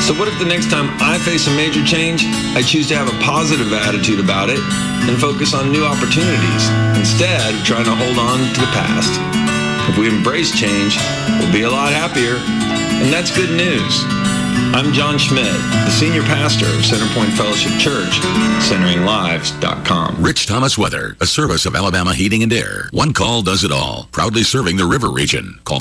So what if the next time I face a major change, I choose to have a positive attitude about it and focus on new opportunities instead of trying to hold on to the past? If we embrace change, we'll be a lot happier, and that's good news. I'm John Schmidt, the senior pastor of Centerpoint Fellowship Church, CenteringLives.com. Rich Thomas Weather, a service of Alabama Heating and Air. One call does it all. Proudly serving the River region. Call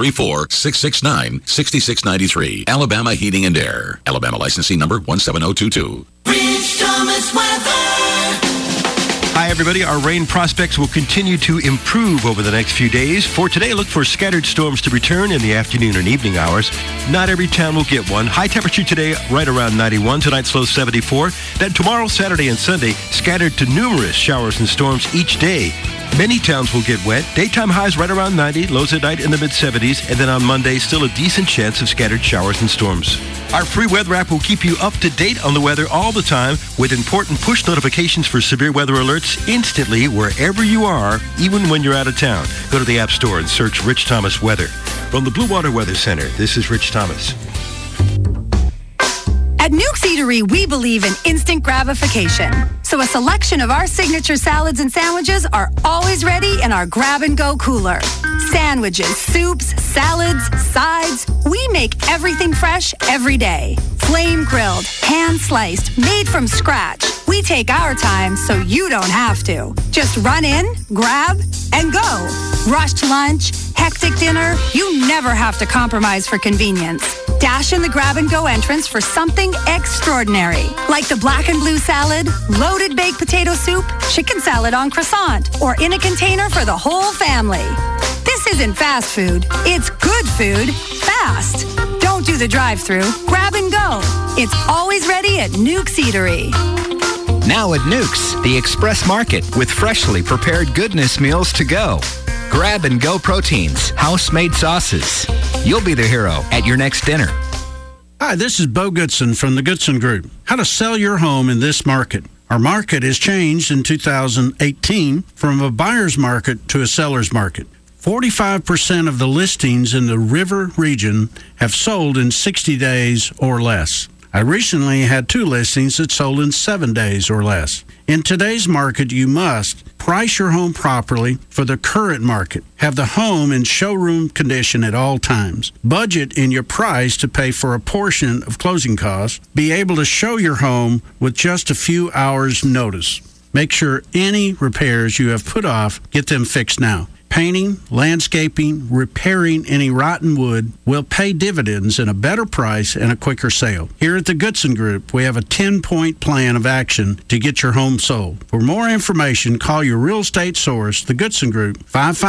334-669-6693. Alabama Heating and Air. Alabama licensing number 17022. Rich Thomas Weather. Hi, everybody. Our rain prospects will continue to improve over the next few days. For today, look for scattered storms to return in the afternoon and evening hours. Not every town will get one. High temperature today, right around 91. Tonight's low 74. Then tomorrow, Saturday, and Sunday, scattered to numerous showers and storms each day. Many towns will get wet. Daytime highs right around 90, lows at night in the mid-70s, and then on Monday, still a decent chance of scattered showers and storms. Our free weather app will keep you up to date on the weather all the time with important push notifications for severe weather alerts instantly wherever you are, even when you're out of town. Go to the App Store and search Rich Thomas Weather. From the Blue Water Weather Center, this is Rich Thomas. At Nuke's Eatery, we believe in instant gratification. So a selection of our signature salads and sandwiches are always ready in our grab-and-go cooler. Sandwiches, soups, salads, sides, we make everything fresh every day. Flame-grilled, hand-sliced, made from scratch. We take our time so you don't have to. Just run in, grab, and go. Rushed lunch, hectic dinner, you never have to compromise for convenience. Dash in the grab-and-go entrance for something extraordinary, like the black and blue salad, loaded baked potato soup, chicken salad on croissant, or in a container for the whole family. This isn't fast food. It's good food, fast. Don't do the drive-thru. Grab and go. It's always ready at Nuke's Eatery. Now at Nuke's, the Express Market with freshly prepared goodness meals to go. Grab and go proteins, house-made sauces. You'll be the hero at your next dinner. Hi, this is Bo Goodson from the Goodson Group. How to sell your home in this market. Our market has changed in 2018 from a buyer's market to a seller's market. 45% of the listings in the River region have sold in 60 days or less. I recently had 2 listings that sold in 7 days or less. In today's market, you must price your home properly for the current market. Have the home in showroom condition at all times. Budget in your price to pay for a portion of closing costs. Be able to show your home with just a few hours' notice. Make sure any repairs you have put off, get them fixed now. Painting, landscaping, repairing any rotten wood will pay dividends in a better price and a quicker sale. Here at the Goodson Group, we have a 10-point plan of action to get your home sold. For more information, call your real estate source, the Goodson Group,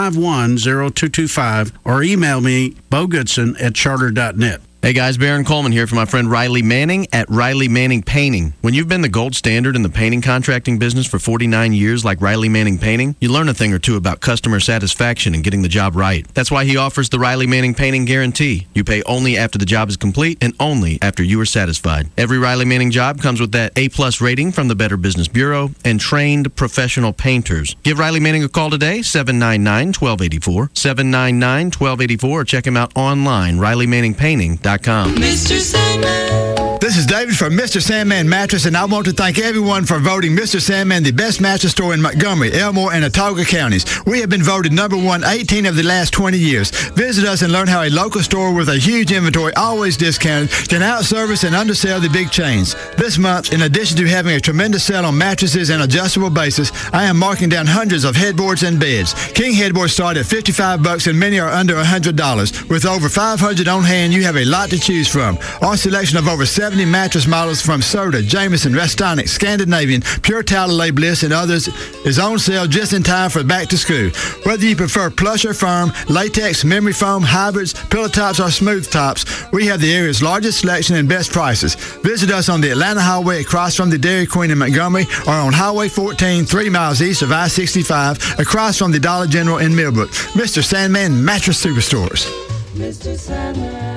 551-0225, or email me, bogoodson@charter.net. Hey guys, Baron Coleman here for my friend Riley Manning at Riley Manning Painting. When you've been the gold standard in the painting contracting business for 49 years like Riley Manning Painting, you learn a thing or two about customer satisfaction and getting the job right. That's why he offers the Riley Manning Painting Guarantee. You pay only after the job is complete and only after you are satisfied. Every Riley Manning job comes with that A+ rating from the Better Business Bureau and trained professional painters. Give Riley Manning a call today, 799-1284, 799-1284, or check him out online, RileyManningPainting.com. Mr. Sandman. This is David from Mr. Sandman Mattress, and I want to thank everyone for voting Mr. Sandman the best mattress store in Montgomery, Elmore, and Autauga counties. We have been voted number 1 18 of the last 20 years. Visit us and learn how a local store with a huge inventory, always discounted, can outservice and undersell the big chains. This month, in addition to having a tremendous sale on mattresses and adjustable bases, I am marking down hundreds of headboards and beds. King headboards start at $55 and many are under $100. With over 500 on hand, you have a lot to choose from. Our selection of over 70 mattress models from Serta, Jameson, Restonic, Scandinavian, Pure Talilay, Bliss, and others is on sale just in time for back to school. Whether you prefer plush or firm, latex, memory foam, hybrids, pillow tops, or smooth tops, we have the area's largest selection and best prices. Visit us on the Atlanta Highway across from the Dairy Queen in Montgomery or on Highway 14, 3 miles east of I-65 across from the Dollar General in Millbrook. Mr. Sandman Mattress Superstores. Mr. Sandman.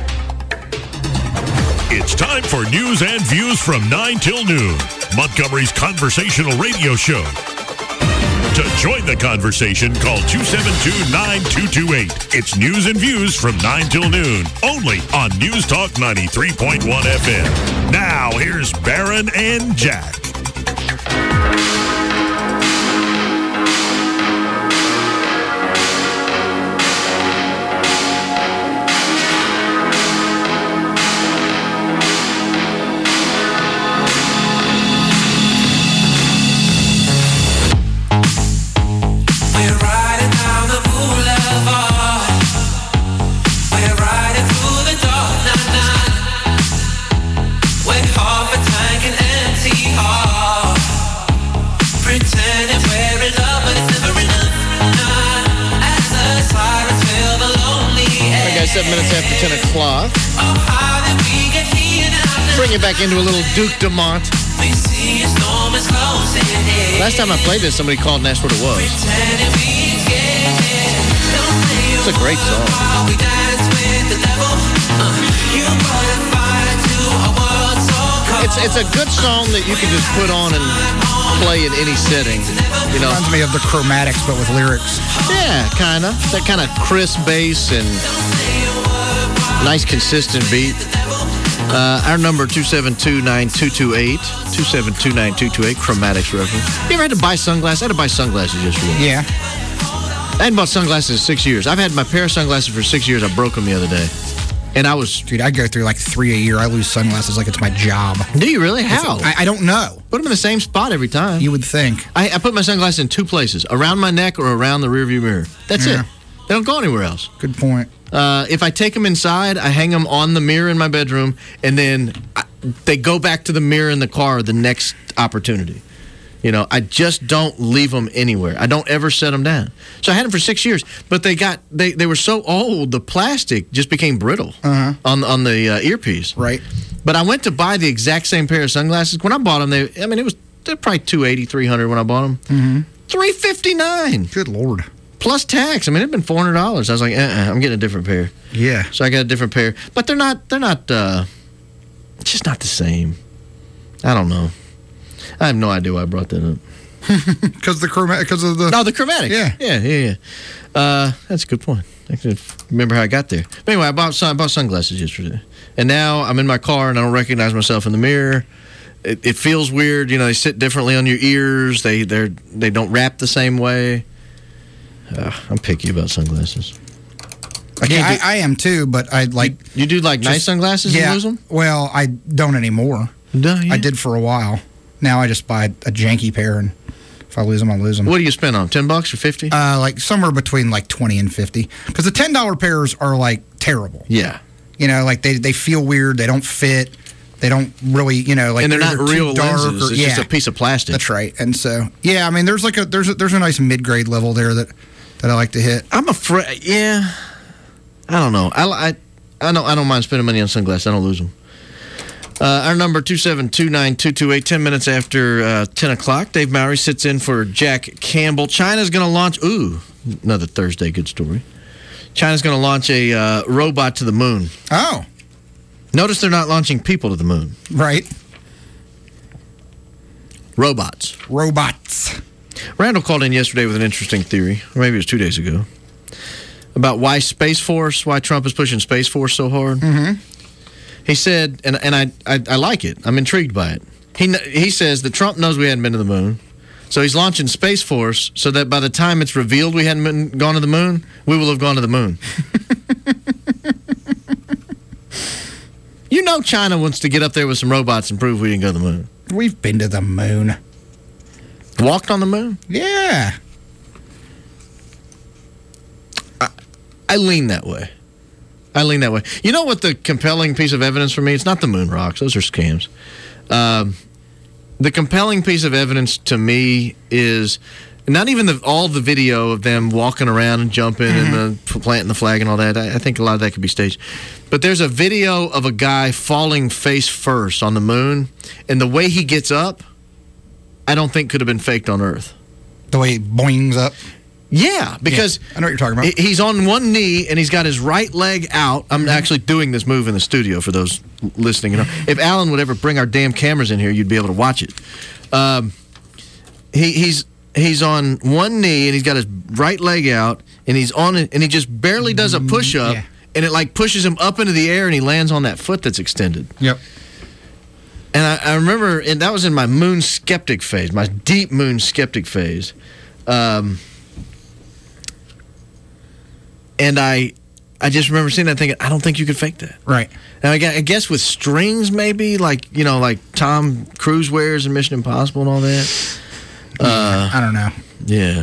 It's time for news and views from 9 till noon. Montgomery's conversational radio show. To join the conversation, call 272-9228. It's news and views from 9 till noon, only on News Talk 93.1 FM. Now, here's Barron and Jack. Okay, 7 minutes after 10 o'clock. Bring it back into a little Duke Dumont. Last time I played this, somebody called and asked what it was. It's a great song. It's a good song that you can just put on and play in any setting. You know, reminds me of the Chromatics, but with lyrics. Yeah, kind of. That kind of crisp bass and nice consistent beat. Our number 272-9228. 272-9228. Chromatics reference. You ever had to buy sunglasses? I had to buy sunglasses yesterday. Yeah. I hadn't bought sunglasses in 6 years. I've had my pair of sunglasses for 6 years. I broke them the other day. And I was... Dude, I go through like 3 a year. I lose sunglasses like it's my job. Do you really? How? I don't know. Put them in the same spot every time. You would think. I put my sunglasses in two places. Around my neck or around the rearview mirror. That's it. They don't go anywhere else. Good point. If I take them inside, I hang them on the mirror in my bedroom, and then they go back to the mirror in the car the next opportunity. You know, I just don't leave them anywhere. I don't ever set them down. So I had them for 6 years, but they were so old, the plastic just became brittle on the earpiece. Right. But I went to buy the exact same pair of sunglasses. When I bought them, they're probably $280, $300 when I bought them. Mm-hmm. $359. Good Lord. Plus tax. I mean, it'd been $400. I was like, I'm getting a different pair. Yeah. So I got a different pair. But they're not, it's just not the same. I don't know. I have no idea why I brought that up. Because the chromatics. Yeah. That's a good point. I can remember how I got there. But anyway, I bought sunglasses yesterday. And now I'm in my car and I don't recognize myself in the mirror. It feels weird. You know, they sit differently on your ears. They don't wrap the same way. I'm picky about sunglasses. I am too, but I like... You do like nice sunglasses and lose them? Well, I don't anymore. No, yeah. I did for a while. Now I just buy a janky pair, and if I lose them, I lose them. What do you spend on $10 or $50? Like somewhere between like $20 and $50. Because the $10 pairs are like terrible. Yeah. You know, like they feel weird. They don't fit. They don't really, you know, like... And they're not real lenses. It's just a piece of plastic. That's right. And so, yeah, I mean, there's a nice mid-grade level there that I like to hit. I'm afraid, yeah. I don't know. I don't mind spending money on sunglasses. I don't lose them. Our number 272-9228, 10 minutes after 10 o'clock. Dave Mowry sits in for Jack Campbell. China's going to launch... Ooh, another Thursday good story. China's going to launch a robot to the moon. Oh. Notice they're not launching people to the moon. Right. Robots. Randall called in yesterday with an interesting theory, or maybe it was 2 days ago, about why Trump is pushing Space Force so hard. Mm-hmm. He said, and I like it. I'm intrigued by it. He says that Trump knows we hadn't been to the moon, so he's launching Space Force so that by the time it's revealed we hadn't gone to the moon, we will have gone to the moon. You know China wants to get up there with some robots and prove we didn't go to the moon. We've been to the moon. Walked on the moon? Yeah. I lean that way. You know what the compelling piece of evidence for me? It's not the moon rocks. Those are scams. The compelling piece of evidence to me is not even all the video of them walking around and jumping and planting the flag and all that. I think a lot of that could be staged. But there's a video of a guy falling face first on the moon, and the way he gets up, I don't think could have been faked on Earth. The way he boings up? Yeah, because I know what you're talking about. He's on one knee and he's got his right leg out. I'm actually doing this move in the studio for those listening. You know, if Alan would ever bring our damn cameras in here, you'd be able to watch it. He's he's on one knee and he's got his right leg out and he's on it and he just barely does a push-up and it like pushes him up into the air and he lands on that foot that's extended. Yep. And I remember, and that was in my moon skeptic phase, my deep moon skeptic phase. And I just remember seeing that thinking, I don't think you could fake that. Right. And I guess with strings maybe, like, you know, like Tom Cruise wears in Mission Impossible and all that. I don't know. Yeah.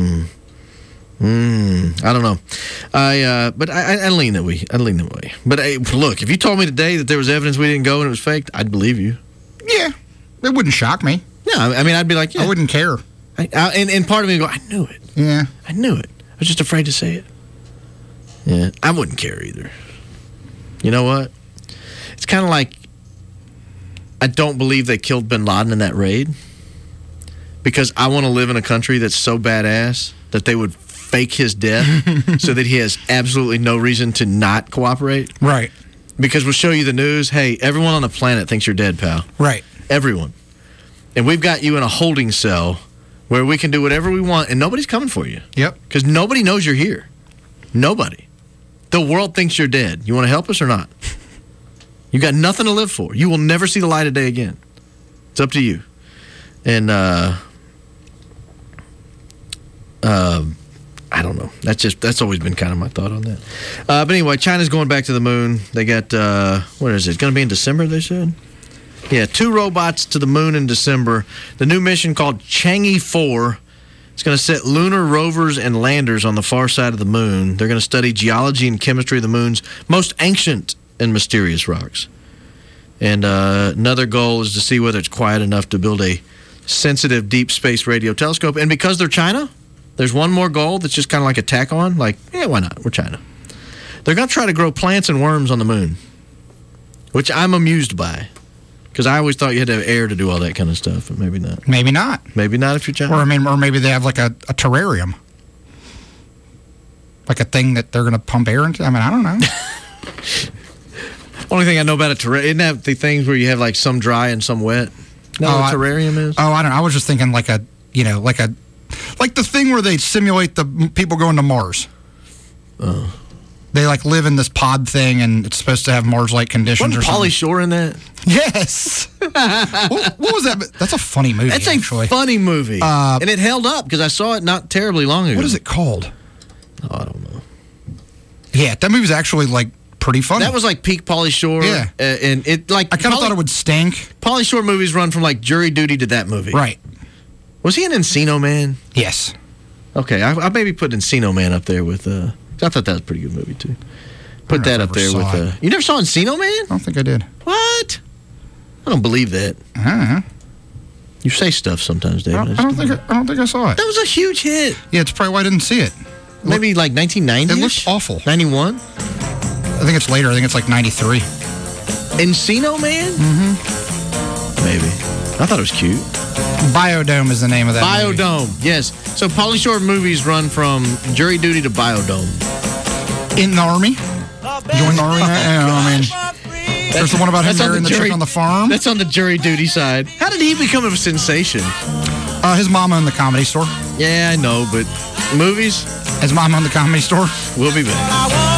I don't know. But I lean that way. But look, if you told me today that there was evidence we didn't go and it was faked, I'd believe you. Yeah. It wouldn't shock me. No, I mean, I'd be like, yeah. I wouldn't care. And part of me would go, I knew it. Yeah. I knew it. I was just afraid to say it. Yeah. I wouldn't care either. You know what? It's kind of like I don't believe they killed bin Laden in that raid because I want to live in a country that's so badass that they would fake his death so that he has absolutely no reason to not cooperate. Right. Because we'll show you the news. Hey, everyone on the planet thinks you're dead, pal. Right. Everyone. And we've got you in a holding cell where we can do whatever we want and nobody's coming for you. Yep. Because nobody knows you're here. Nobody. The world thinks you're dead. You want to help us or not? You got nothing to live for. You will never see the light of day again. It's up to you. And I don't know. That's always been kind of my thought on that. But anyway, China's going back to the moon. They got what is it? It's going to be in December, they said. Yeah, 2 robots to the moon in December. The new mission called Chang'e 4. It's going to set lunar rovers and landers on the far side of the moon. They're going to study geology and chemistry of the moon's most ancient and mysterious rocks. And another goal is to see whether it's quiet enough to build a sensitive deep space radio telescope. And because they're China, there's one more goal that's just kind of like a tack on. Like, yeah, why not? We're China. They're going to try to grow plants and worms on the moon, which I'm amused by. Because I always thought you had to have air to do all that kind of stuff, but maybe not. Maybe not. Maybe not if you're China. Or maybe they have like a terrarium. Like a thing that they're going to pump air into. I mean, I don't know. Only thing I know about a terrarium, isn't that the things where you have like some dry and some wet? No, what a terrarium is? Oh, I don't know. I was just thinking like the thing where they simulate the people going to Mars. Oh. They like live in this pod thing, and it's supposed to have Mars-like conditions. Wasn't Pauly Shore in that? Yes. what was that? That's a funny movie. That's a funny movie, and it held up because I saw it not terribly long ago. What is it called? Oh, I don't know. Yeah, that movie's actually like pretty funny. That was like peak Pauly Shore. Yeah, and it like I kind of thought it would stink. Pauly Shore movies run from like Jury Duty to that movie. Right. Was he in Encino Man? Yes. Okay, I maybe put Encino Man up there with. I thought that was a pretty good movie too. Put that up there with. You never saw Encino Man? I don't think I did. What? I don't believe that. You say stuff sometimes, David. I don't think I saw it. That was a huge hit. Yeah, it's probably why I didn't see it. Maybe like 1990. It looks awful. 91. I think it's later. I think it's like 93. Encino Man? Mm-hmm. Maybe. I thought it was cute. Biodome is the name of that Biodome, movie. Yes. So Pauly Shore movies run from Jury Duty to Biodome. In the Army? Join the Army? I mean, there's the one about him marrying the chick on the farm. That's on the Jury Duty side. How did he become a sensation? His mama in the Comedy Store. Yeah, I know, but movies? His mama in the Comedy Store. We'll be back.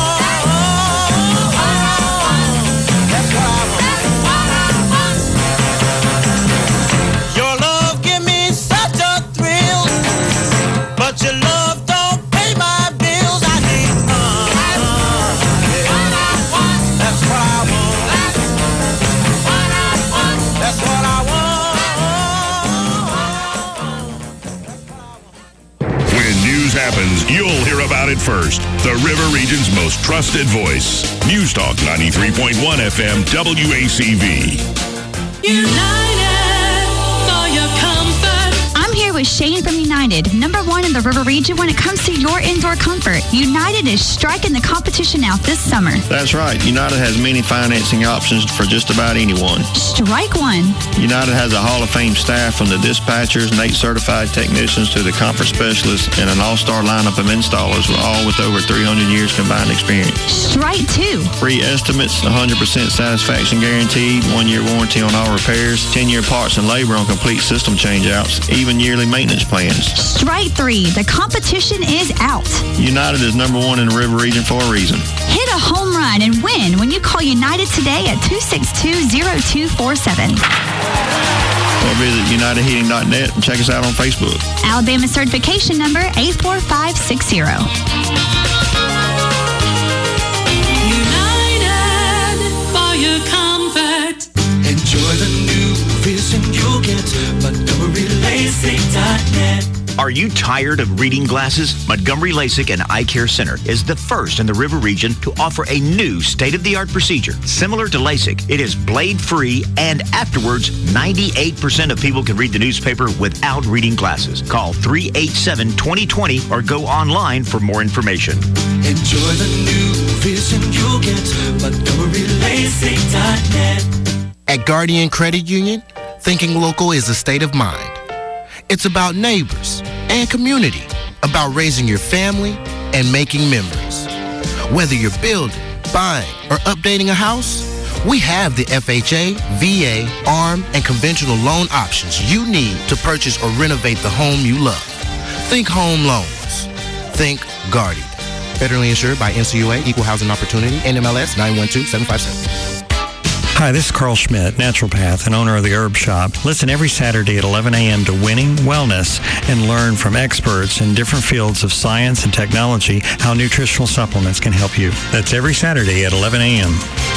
Happens, you'll hear about it first. The River Region's most trusted voice. News Talk 93.1 FM WACV. United for your comfort. I'm here with Shane from United, #1 in the River Region when it comes to your indoor comfort. United is striking the competition out this summer. That's right. United has many financing options for just about anyone. Strike one. United has a Hall of Fame staff from the dispatchers, NATE certified technicians to the comfort specialists, and an all-star lineup of installers, all with over 300 years combined experience. Strike two. Free estimates, 100% satisfaction guaranteed, 1-year warranty on all repairs, 10-year parts and labor on complete system changeouts, even yearly maintenance plans. Strike 3. The competition is out. United is number 1 in the River region for a reason. Hit a home run and win when you call United today at 262-0247. Or visit UnitedHeating.net and check us out on Facebook. Alabama certification number 84560. United for your comfort. Enjoy the new vision you'll get. MontgomeryLASIK.net. Are you tired of reading glasses? Montgomery LASIK and Eye Care Center is the first in the River region to offer a new state-of-the-art procedure. Similar to LASIK, it is blade-free, and afterwards, 98% of people can read the newspaper without reading glasses. Call 387-2020 or go online for more information. Enjoy the new vision you'll get. MontgomeryLASIK.net. At Guardian Credit Union, thinking local is a state of mind. It's about neighbors and community, about raising your family and making memories. Whether you're building, buying, or updating a house, we have the FHA, VA, ARM, and conventional loan options you need to purchase or renovate the home you love. Think home loans. Think Guardian. Federally insured by NCUA, Equal Housing Opportunity, NMLS 912757. Hi, this is Carl Schmidt, naturopath and owner of the Herb Shop. Listen every Saturday at 11 a.m. to Winning Wellness and learn from experts in different fields of science and technology how nutritional supplements can help you. That's every Saturday at 11 a.m.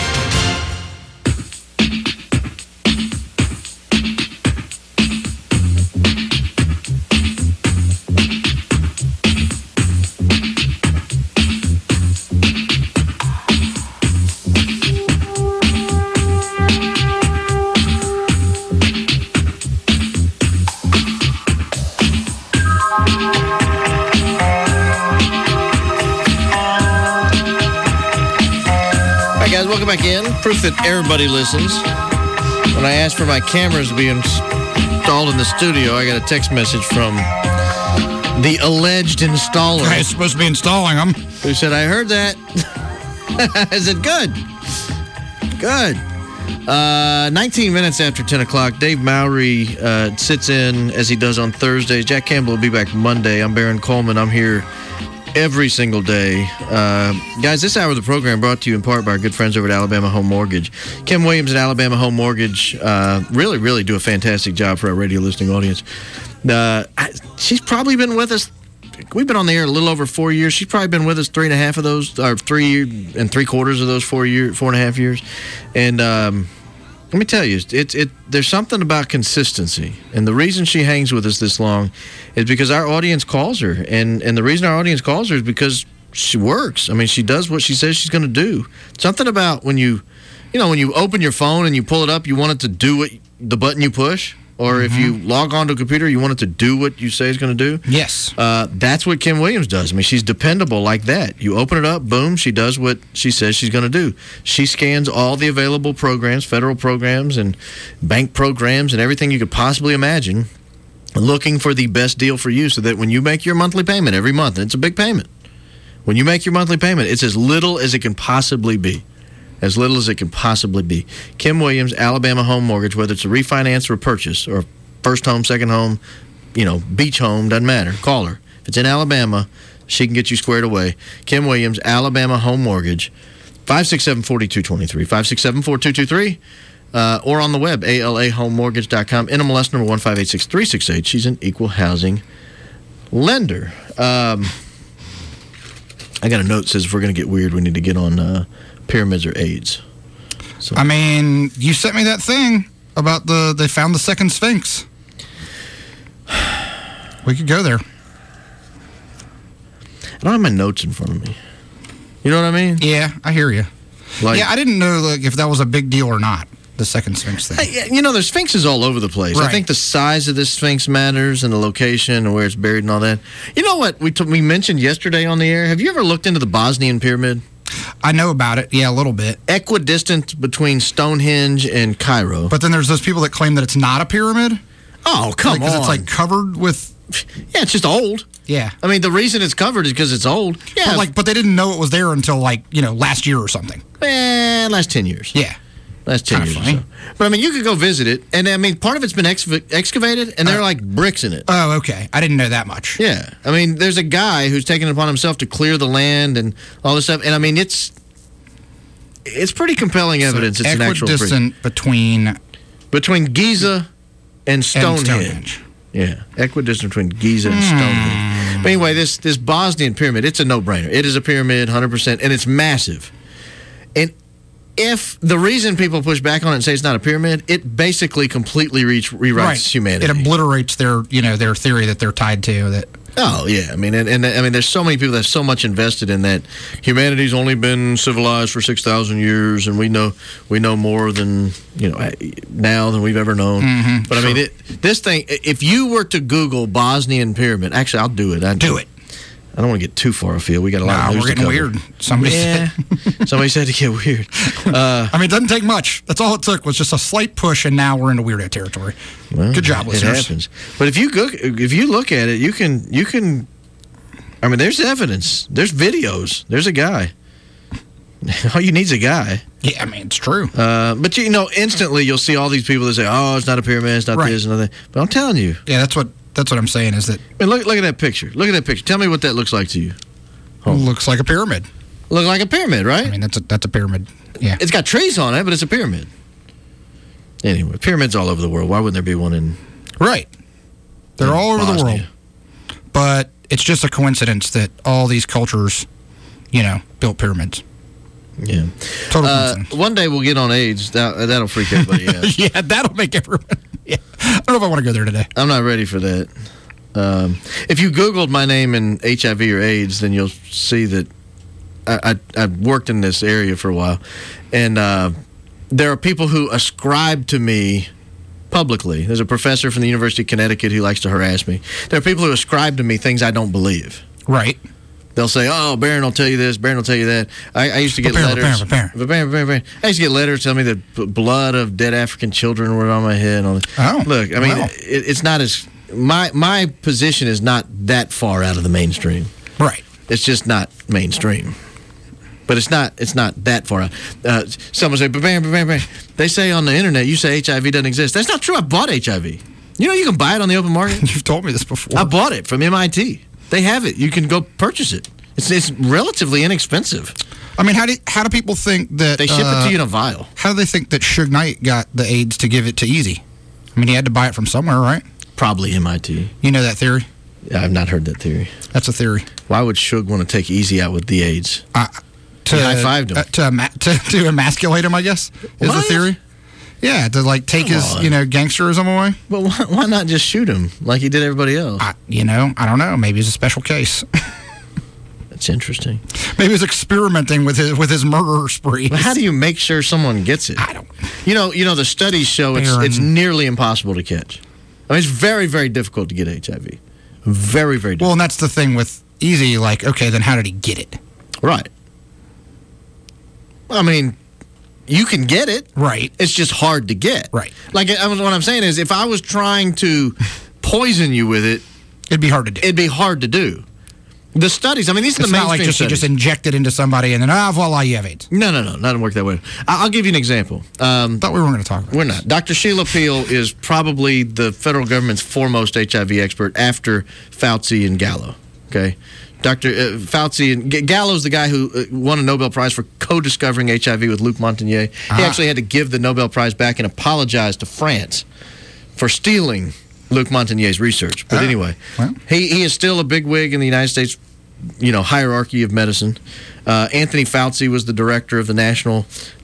Back in. Proof that everybody listens. When I asked for my cameras to be installed in the studio, I got a text message from the alleged installer. I was supposed to be installing them. Who said, I heard that. I said, good. Good. 19 minutes after 10 o'clock, Dave Mowry sits in as he does on Thursdays. Jack Campbell will be back Monday. I'm Baron Coleman. I'm here every single day. Guys, this hour of the program brought to you in part by our good friends over at Alabama Home Mortgage. Kim Williams at Alabama Home Mortgage really do a fantastic job for our radio listening audience. She's probably been with us. We've been on the air a little over 4 years. She's probably been with us 3.5 of those, or 3 3/4 of those 4.5 years. And let me tell you, there's something about consistency. And the reason she hangs with us this long is because our audience calls her. And the reason our audience calls her is because she works. I mean, she does what she says she's going to do. Something about when you open your phone and you pull it up, you want it to do the button you push. Or if you log onto a computer, you want it to do what you say it's going to do? Yes. That's what Kim Williams does. I mean, she's dependable like that. You open it up, boom, she does what she says she's going to do. She scans all the available programs, federal programs and bank programs and everything you could possibly imagine, looking for the best deal for you so that when you make your monthly payment every month, and it's a big payment, when you make your monthly payment, it's as little as it can possibly be. As little as it can possibly be. Kim Williams, Alabama Home Mortgage, whether it's a refinance or a purchase or first home, second home, beach home, doesn't matter. Call her. If it's in Alabama, she can get you squared away. Kim Williams, Alabama Home Mortgage, 567-4223, 567-4223, or on the web, alahomemortgage.com, NMLS number 1586368. She's an equal housing lender. I got a note that says if we're going to get weird, we need to get on pyramids or AIDS. So. I mean, you sent me that thing about they found the second Sphinx. We could go there. I don't have my notes in front of me. You know what I mean? Yeah, I hear you. I didn't know if that was a big deal or not, the second Sphinx thing. There's Sphinxes all over the place. Right. I think the size of this Sphinx matters and the location and where it's buried and all that. You know what we mentioned yesterday on the air? Have you ever looked into the Bosnian pyramid? I know about it, yeah, a little bit. Equidistant between Stonehenge and Cairo. But then there's those people that claim that it's not a pyramid. Oh, come on. Because it's covered with... Yeah, it's just old. Yeah. I mean, the reason it's covered is because it's old. Yeah. But they didn't know it was there until, last year or something. Last 10 years. Yeah. Last 10 years or so. But, I mean, you could go visit it, and, I mean, part of it's been excavated, and there are, like, bricks in it. Oh, okay. I didn't know that much. Yeah. I mean, there's a guy who's taken it upon himself to clear the land and all this stuff, and, I mean, it's pretty compelling evidence. It's an actual equidistant between Giza and Stonehenge. Yeah, equidistant between Giza and Stonehenge. But anyway, this Bosnian pyramid, it's a no-brainer. It is a pyramid, 100%, and it's massive. And if the reason people push back on it and say it's not a pyramid, it basically completely rewrites humanity. It obliterates their theory that they're tied to that. Oh yeah, I mean, and I mean, there's so many people that have so much invested in that. Humanity's only been civilized for 6,000 years, and we know more than now than we've ever known. Mm-hmm, but I mean, this thing. If you were to Google Bosnian pyramid, actually, I'll do it. Do it. I don't want to get too far afield. We got a lot of news we're getting weird. Somebody said to get weird. I mean, it doesn't take much. That's all it took was just a slight push, and now we're into weirdo territory. Well, good job, listeners. It happens. But if you look at it, you can. I mean, there's evidence. There's videos. There's a guy. All you need is a guy. Yeah, I mean, it's true. But instantly you'll see all these people that say, "Oh, it's not a pyramid. It's not this and that." But I'm telling you. Yeah, that's what I'm saying is that. I mean, look at that picture. Look at that picture. Tell me what that looks like to you. Looks like a pyramid. Look like a pyramid, right? I mean, that's a pyramid. Yeah. It's got trees on it, but it's a pyramid. Anyway, pyramids all over the world. Why wouldn't there be one in? Right. They're all over the world. But it's just a coincidence that all these cultures, built pyramids. Yeah. Total coincidence. One day we'll get on AIDS. That'll freak everybody out. Yeah, that'll make everyone. Yeah. I don't know if I want to go there today. I'm not ready for that. If you Googled my name and HIV or AIDS, then you'll see that I worked in this area for a while. And there are people who ascribe to me publicly. There's a professor from the University of Connecticut who likes to harass me. There are people who ascribe to me things I don't believe. Right. They'll say, "Oh, Barron will tell you this, Barron will tell you that." I used to get letters. Barron. I used to get letters telling me that blood of dead African children were on my head. And all that. Oh, look, I mean, it's not as my position is not that far out of the mainstream. Right. It's just not mainstream. But it's not that far out. Someone say, Barron. They say on the internet, you say HIV doesn't exist. That's not true. I bought HIV. You can buy it on the open market. You've told me this before. I bought it from MIT. They have it. You can go purchase it. It's relatively inexpensive. I mean, how do people think that they ship it to you in a vial? How do they think that Suge Knight got the AIDS to give it to Easy? I mean, he had to buy it from somewhere, right? Probably MIT. You know that theory? Yeah, I've not heard that theory. That's a theory. Why would Suge want to take Easy out with the AIDS? To high-fived him. To emasculate him, I guess, is the theory. Yeah, to take his gangsterism away. But why not just shoot him like he did everybody else? I don't know. Maybe it's a special case. That's interesting. Maybe he's experimenting with his murder spree. Well, how do you make sure someone gets it? I don't. The studies show it's nearly impossible to catch. I mean, it's very, very difficult to get HIV. Very, very difficult. Well, and that's the thing with Easy. Like, okay, then how did he get it? Right. I mean, you can get it. Right. It's just hard to get. Right. Like, what I'm saying is, if I was trying to poison you with it, it'd be hard to do. It'd be hard to do. The studies, I mean, these are the mainstream studies. It's not like you just inject it into somebody and then, voila, you have AIDS. No, doesn't work that way. I'll give you an example. Thought we weren't going to talk about We're not. Dr. Sheila Peel is probably the federal government's foremost HIV expert after Fauci and Gallo. Okay? Dr. Fauci and Gallo's the guy who won a Nobel Prize for co-discovering HIV with Luc Montagnier. He actually had to give the Nobel Prize back and apologize to France for stealing Luc Montagnier's research. But anyway, he is still a bigwig in the United States, hierarchy of medicine. Anthony Fauci was the director of the National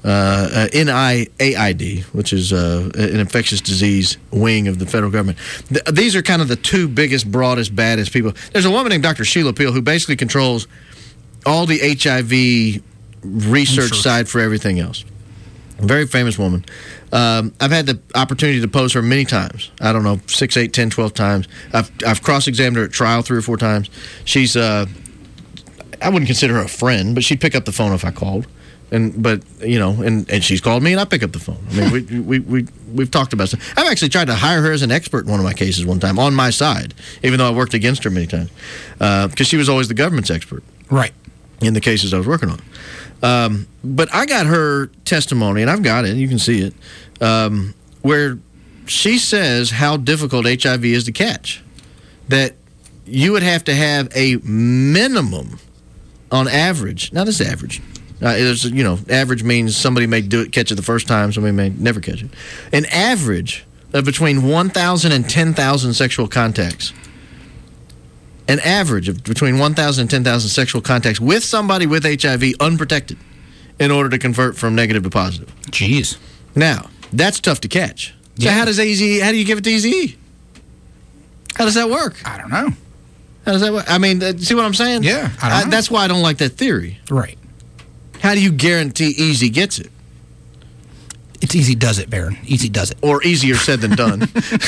NIAID, which is an infectious disease wing of the federal government. These are kind of the two biggest, broadest, baddest people. There's a woman named Dr. Sheila Peel who basically controls all the HIV research side for everything else. A very famous woman. I've had the opportunity to pose her many times. I don't know, 6, 8, 10, 12 times. I've cross-examined her at trial 3 or 4 times. She's, I wouldn't consider her a friend, but she'd pick up the phone if I called. And she's called me and I pick up the phone. I mean, we've talked about stuff. I've actually tried to hire her as an expert in one of my cases one time on my side, even though I worked against her many times, because she was always the government's expert. Right. in the cases I was working on. But I got her testimony, and I've got it, you can see it, where she says how difficult HIV is to catch. That you would have to have a minimum on average. Now, this is average. Average means somebody may catch it the first time, somebody may never catch it. An average of between 1,000 and 10,000 sexual contacts. An average of between 1,000 and 10,000 sexual contacts with somebody with HIV unprotected in order to convert from negative to positive. Jeez. Now, that's tough to catch. So how do you give it to Eazy-E? How does that work? I don't know. How does that work? I mean, see what I'm saying? Yeah, I don't know. That's why I don't like that theory. Right. How do you guarantee Eazy gets it? It's Eazy does it, Baron. Eazy does it. Or easier said than done.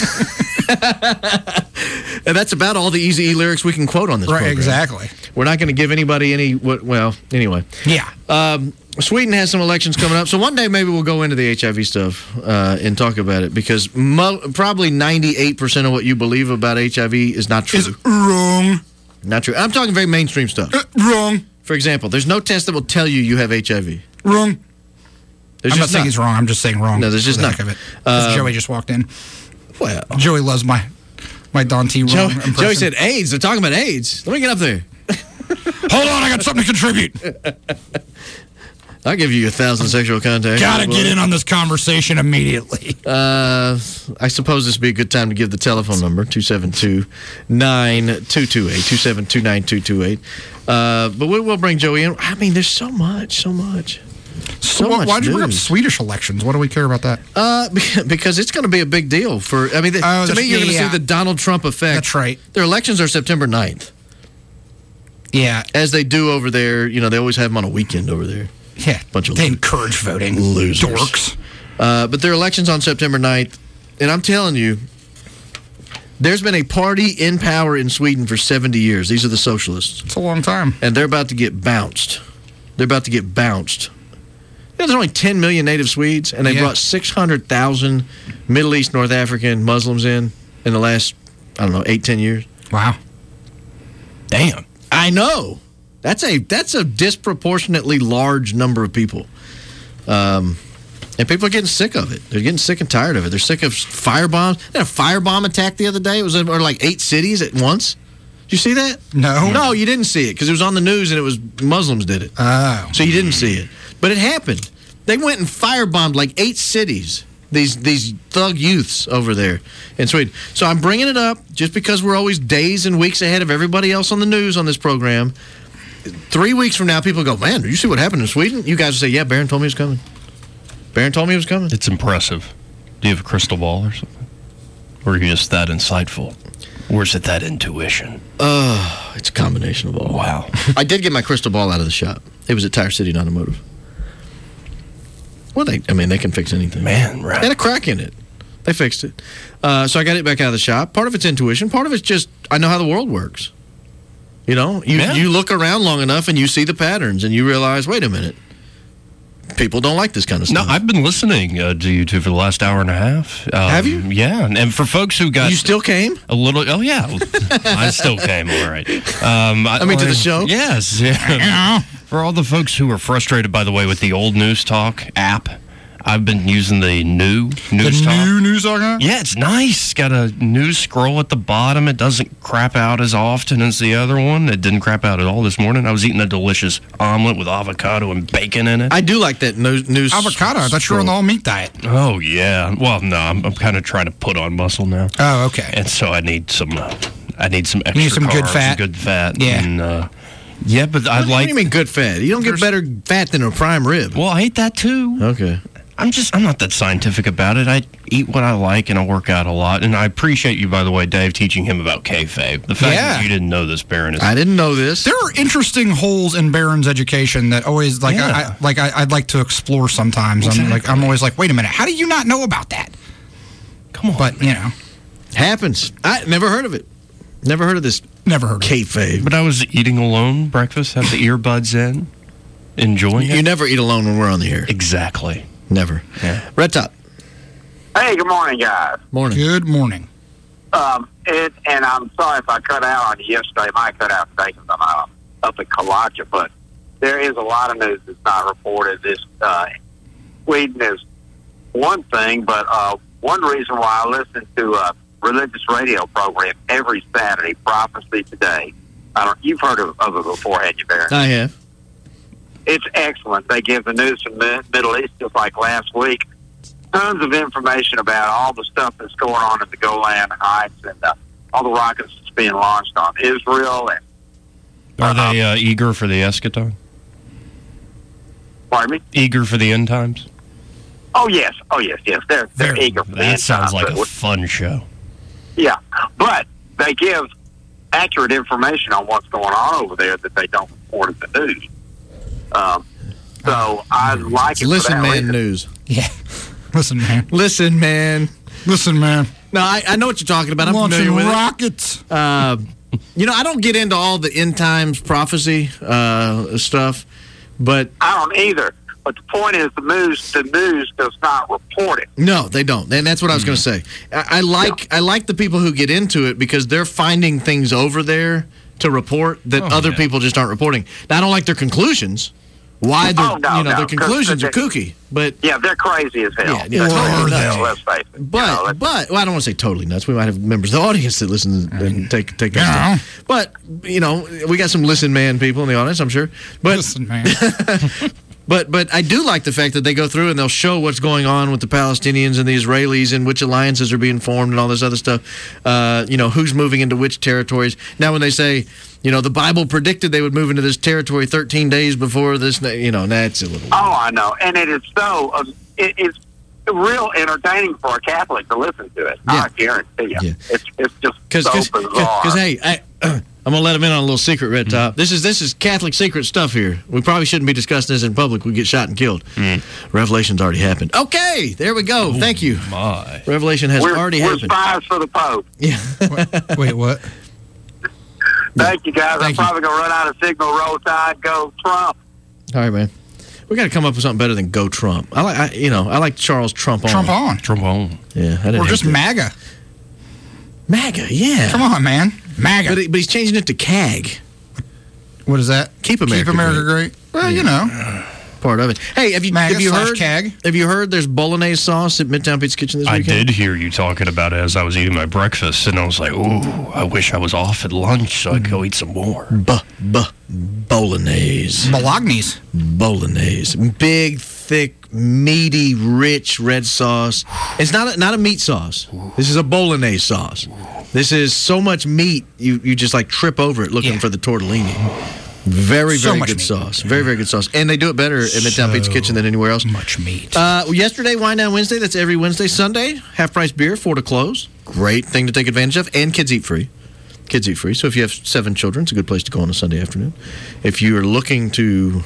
And that's about all the Eazy-E lyrics we can quote on this program. Right, exactly. We're not going to give anybody any, well, anyway. Yeah. Sweden has some elections coming up, so one day maybe we'll go into the HIV stuff and talk about it, because probably 98% of what you believe about HIV is not true. Is wrong. Not true. I'm talking very mainstream stuff. Wrong. For example, there's no test that will tell you have HIV. Wrong. There's I'm not saying he's wrong. I'm just saying wrong. No, there's just for the not. heck of it. 'Cause Joey just walked in. Well, Joey loves my Don T. Wrong impression. Joey said AIDS. They're talking about AIDS. Let me get up there. Hold on, I got something to contribute. I'll give you 1,000 sexual contacts. Gotta get in on this conversation immediately. I suppose this would be a good time to give the telephone number, 272-9228, 272-9228. But we'll bring Joey in. I mean, there's so much. So why'd you bring up Swedish elections? What do we care about that? Because it's going to be a big deal. To me, you're going to see the Donald Trump effect. That's right. Their elections are September 9th. Yeah. As they do over there. They always have them on a weekend over there. Yeah. They encourage voting. Losers. Dorks. But their election's on September 9th. And I'm telling you, there's been a party in power in Sweden for 70 years. These are the socialists. It's a long time. And they're about to get bounced. There's only 10 million native Swedes, and they brought 600,000 Middle East, North African Muslims in the last, 8-10 years. Wow. Damn. I know. That's a disproportionately large number of people. And people are getting sick of it. They're getting sick and tired of it. They're sick of firebombs. They had a firebomb attack the other day. It was in like 8 cities at once. Did you see that? No. No, you didn't see it because it was on the news and it was Muslims did it. Oh. So you didn't see it. But it happened. They went and firebombed like 8 cities. These thug youths over there in Sweden. So I'm bringing it up just because we're always days and weeks ahead of everybody else on the news on this program. 3 weeks from now, people go, man, do you see what happened in Sweden? You guys will say, yeah, Barron told me it was coming. Barron told me it was coming. It's impressive. Do you have a crystal ball or something? Or are you just that insightful? Or is it that intuition? It's a combination of all. Wow. I did get my crystal ball out of the shop. It was at Tire City Automotive. Well, they can fix anything. Man, right. They had a crack in it. They fixed it. So I got it back out of the shop. Part of it's intuition. Part of it's just, I know how the world works. You look around long enough and you see the patterns and you realize, wait a minute. People don't like this kind of stuff. No, I've been listening to you two for the last hour and a half. Have you? Yeah. And for folks who got... You still came? A little... Oh, yeah. I still came, all right. To the show? Yes. Yeah. For all the folks who are frustrated, by the way, with the old News Talk app, I've been using the new News Talk. New News Talk app? Yeah, it's nice. It's got a news scroll at the bottom. It doesn't crap out as often as the other one. It didn't crap out at all this morning. I was eating a delicious omelet with avocado and bacon in it. I do like that news avocado. I thought you were on the all-meat diet. Oh, yeah. Well, no, I'm kind of trying to put on muscle now. Oh, okay. And so I need some extra you need some carbs, good fat. Yeah. And, yeah, but I like... What do you mean good fat? You don't get better fat than a prime rib. Well, I ate that too. Okay. I'm not that scientific about it. I eat what I like and I work out a lot. And I appreciate you, by the way, Dave, teaching him about kayfabe. The fact that you didn't know this, Barron, is... I didn't know this. There are interesting holes in Barron's education that always, I'd like to explore sometimes. Exactly. I'm always like, wait a minute, how do you not know about that? Come on. But, Happens. I never heard of it. Never heard of this. Never heard of kayfabe. But I was eating alone breakfast, had the earbuds in, enjoying it. You never eat alone when we're on the air. Exactly. Never. Yeah. Red Top. Hey, good morning, guys. Morning. Good morning. And I'm sorry if I cut out on you yesterday. I might cut out today because I'm up at Kalacha, but there is a lot of news that's not reported. This Sweden is one thing, but one reason why I listen to a religious radio program every Saturday, Prophecy Today. You've heard of it before, had you, Barry? I have. It's excellent. They give the news from the Middle East, just like last week. Tons of information about all the stuff that's going on in the Golan Heights and all the rockets that's being launched on Israel. And are they eager for the eschaton? Pardon me? Eager for the end times? Oh yes. They're eager for the end That sounds times. like a fun show. Yeah, but they give accurate information on what's going on over there that they don't report in the news. So I like it. Listen, for that man, reason. news. Yeah. Listen, man. Listen, man. Listen, man. No, I know what you're talking about. I'm Launching familiar with rockets. it. I don't get into all the end times prophecy stuff, but I don't either. But the point is, the news does not report it. no, they don't, and that's what I was going to say. I like the people who get into it because they're finding things over there to report that other people just aren't reporting. Now, I don't like their conclusions. Why their conclusions are kooky, but yeah, they're crazy as hell. Yeah, totally nuts. Let's face it. But well, I don't want to say totally nuts. We might have members of the audience that listen and take that stuff. But we got some listen man people in the audience, I'm sure. But listen man. But I do like the fact that they go through and they'll show what's going on with the Palestinians and the Israelis and which alliances are being formed and all this other stuff. Who's moving into which territories. Now, when they say, the Bible predicted they would move into this territory 13 days before this, that's a little. Oh, I know. And it is so, it's real entertaining for a Catholic to listen to it. Yeah. I guarantee you. Yeah. It's just so bizarre. Because, hey, I'm going to let him in on a little secret, Red Top. This is Catholic secret stuff here. We probably shouldn't be discussing this in public. We get shot and killed. Revelation's already happened. Okay, there we go. Thank you. My. Revelation has already happened. We're spies for the Pope. Yeah. Wait, what? Thank you, guys. I'm probably going to run out of signal. Roll Tide, go Trump. All right, man. We got to come up with something better than go Trump. I like Charles Trump on. Trump on. Trump on. Yeah, I didn't Or hate just that. MAGA. MAGA, yeah. Come on, man. MAGA. But he's changing it to CAG. What is that? Keep America great. Well, Part of it. Hey, have you heard? CAG? Have you heard? There's bolognese sauce at Midtown Pizza Kitchen this weekend. I did hear you talking about it as I was eating my breakfast, and I was like, "Ooh, I wish I was off at lunch so I could go eat some more." Bolognese. Bolognese. Bolognese. Big, thick, meaty, rich red sauce. It's not a meat sauce. This is a bolognese sauce. This is so much meat you just like trip over it looking for the tortellini. Very, very good sauce. Very, very good sauce. And they do it better at Midtown Pizza Kitchen than anywhere else. Much meat. Yesterday, Wine Down Wednesday. That's every Wednesday. Sunday, half-price beer, 4 to close. Great thing to take advantage of. And kids eat free. Kids eat free. So if you have 7 children, it's a good place to go on a Sunday afternoon. If you are looking to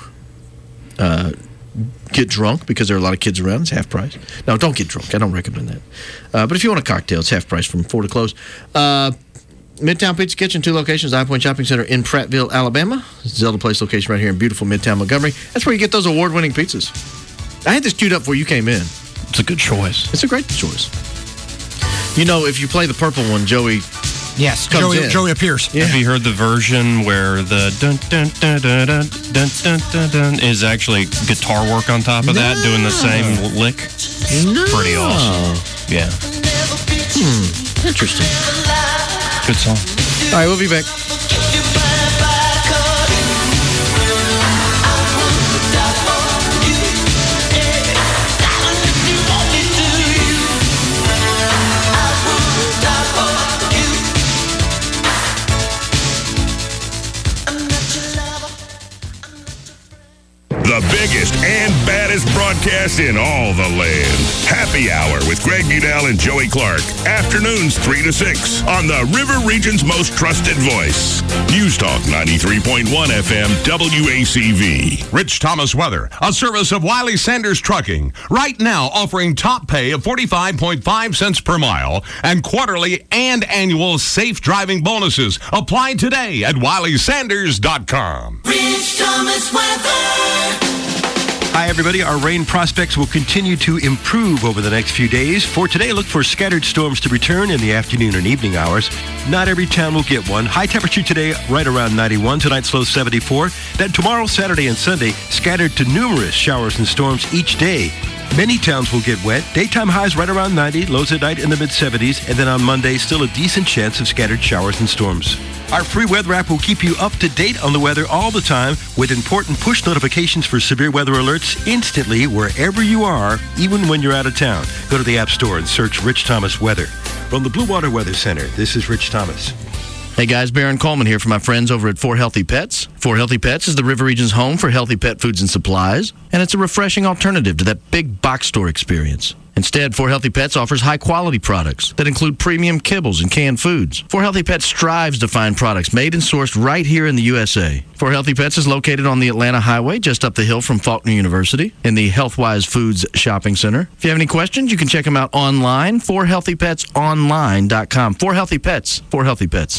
get drunk, because there are a lot of kids around, it's half price. No, don't get drunk. I don't recommend that. But if you want a cocktail, it's half price from 4 to close. Midtown Pizza Kitchen, 2 locations, High Point Shopping Center in Prattville, Alabama. Zelda Place location right here in beautiful Midtown Montgomery. That's where you get those award-winning pizzas. I had this queued up before you came in. It's a good choice. It's a great choice. If you play the purple one, Joey comes in. Joey appears. Yeah. Have you heard the version where the dun dun dun dun dun dun dun dun dun is actually guitar work on top of that, doing the same lick? Pretty awesome. Yeah. Interesting. Good song. All right, we'll be back. The biggest and baddest broadcast in all the land. Happy Hour with Greg Budell and Joey Clark. Afternoons 3 to 6 on the River Region's most trusted voice. News Talk 93.1 FM WACV. Rich Thomas Weather, a service of Wiley Sanders Trucking. Right now offering top pay of 45.5 cents per mile and quarterly and annual safe driving bonuses. Apply today at WileySanders.com. Rich Thomas Weather. Hi, everybody. Our rain prospects will continue to improve over the next few days. For today, look for scattered storms to return in the afternoon and evening hours. Not every town will get one. High temperature today, right around 91. Tonight's low 74. Then tomorrow, Saturday, and Sunday, scattered to numerous showers and storms each day. Many towns will get wet. Daytime highs right around 90, lows at night in the mid-70s, and then on Monday, still a decent chance of scattered showers and storms. Our free weather app will keep you up to date on the weather all the time with important push notifications for severe weather alerts instantly wherever you are, even when you're out of town. Go to the App Store and search Rich Thomas Weather. From the Blue Water Weather Center, this is Rich Thomas. Hey guys, Baron Coleman here for my friends over at 4 Healthy Pets. 4 Healthy Pets is the River Region's home for healthy pet foods and supplies, and it's a refreshing alternative to that big box store experience. Instead, 4 Healthy Pets offers high-quality products that include premium kibbles and canned foods. 4 Healthy Pets strives to find products made and sourced right here in the USA. 4 Healthy Pets is located on the Atlanta Highway, just up the hill from Faulkner University, in the Healthwise Foods Shopping Center. If you have any questions, you can check them out online, 4healthypetsonline.com. 4 Healthy Pets. 4 Healthy Pets.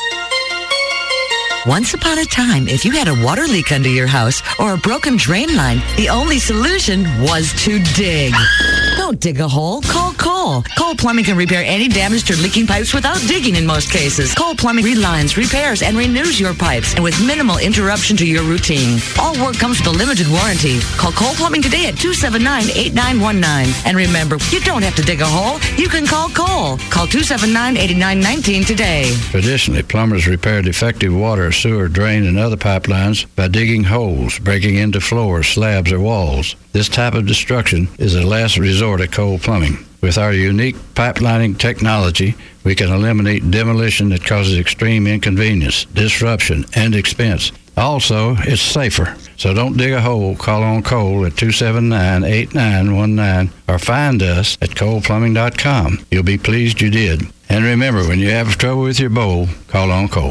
Once upon a time, if you had a water leak under your house or a broken drain line, the only solution was to dig. Don't dig a hole. Call Cole. Cole Plumbing can repair any damaged or leaking pipes without digging in most cases. Cole Plumbing relines, repairs, and renews your pipes, and with minimal interruption to your routine. All work comes with a limited warranty. Call Cole Plumbing today at 279-8919. And remember, you don't have to dig a hole. You can call Cole. Call 279-8919 today. Traditionally, plumbers repair defective water, sewer, drain, and other pipelines by digging holes, breaking into floors, slabs, or walls. This type of destruction is a last resort at Cole Plumbing. With our unique pipelining technology, we can eliminate demolition that causes extreme inconvenience, disruption, and expense. Also, it's safer. So don't dig a hole. Call on Cole at 279-8919 or find us at coleplumbing.com. You'll be pleased you did. And remember, when you have trouble with your bowl, call on Cole.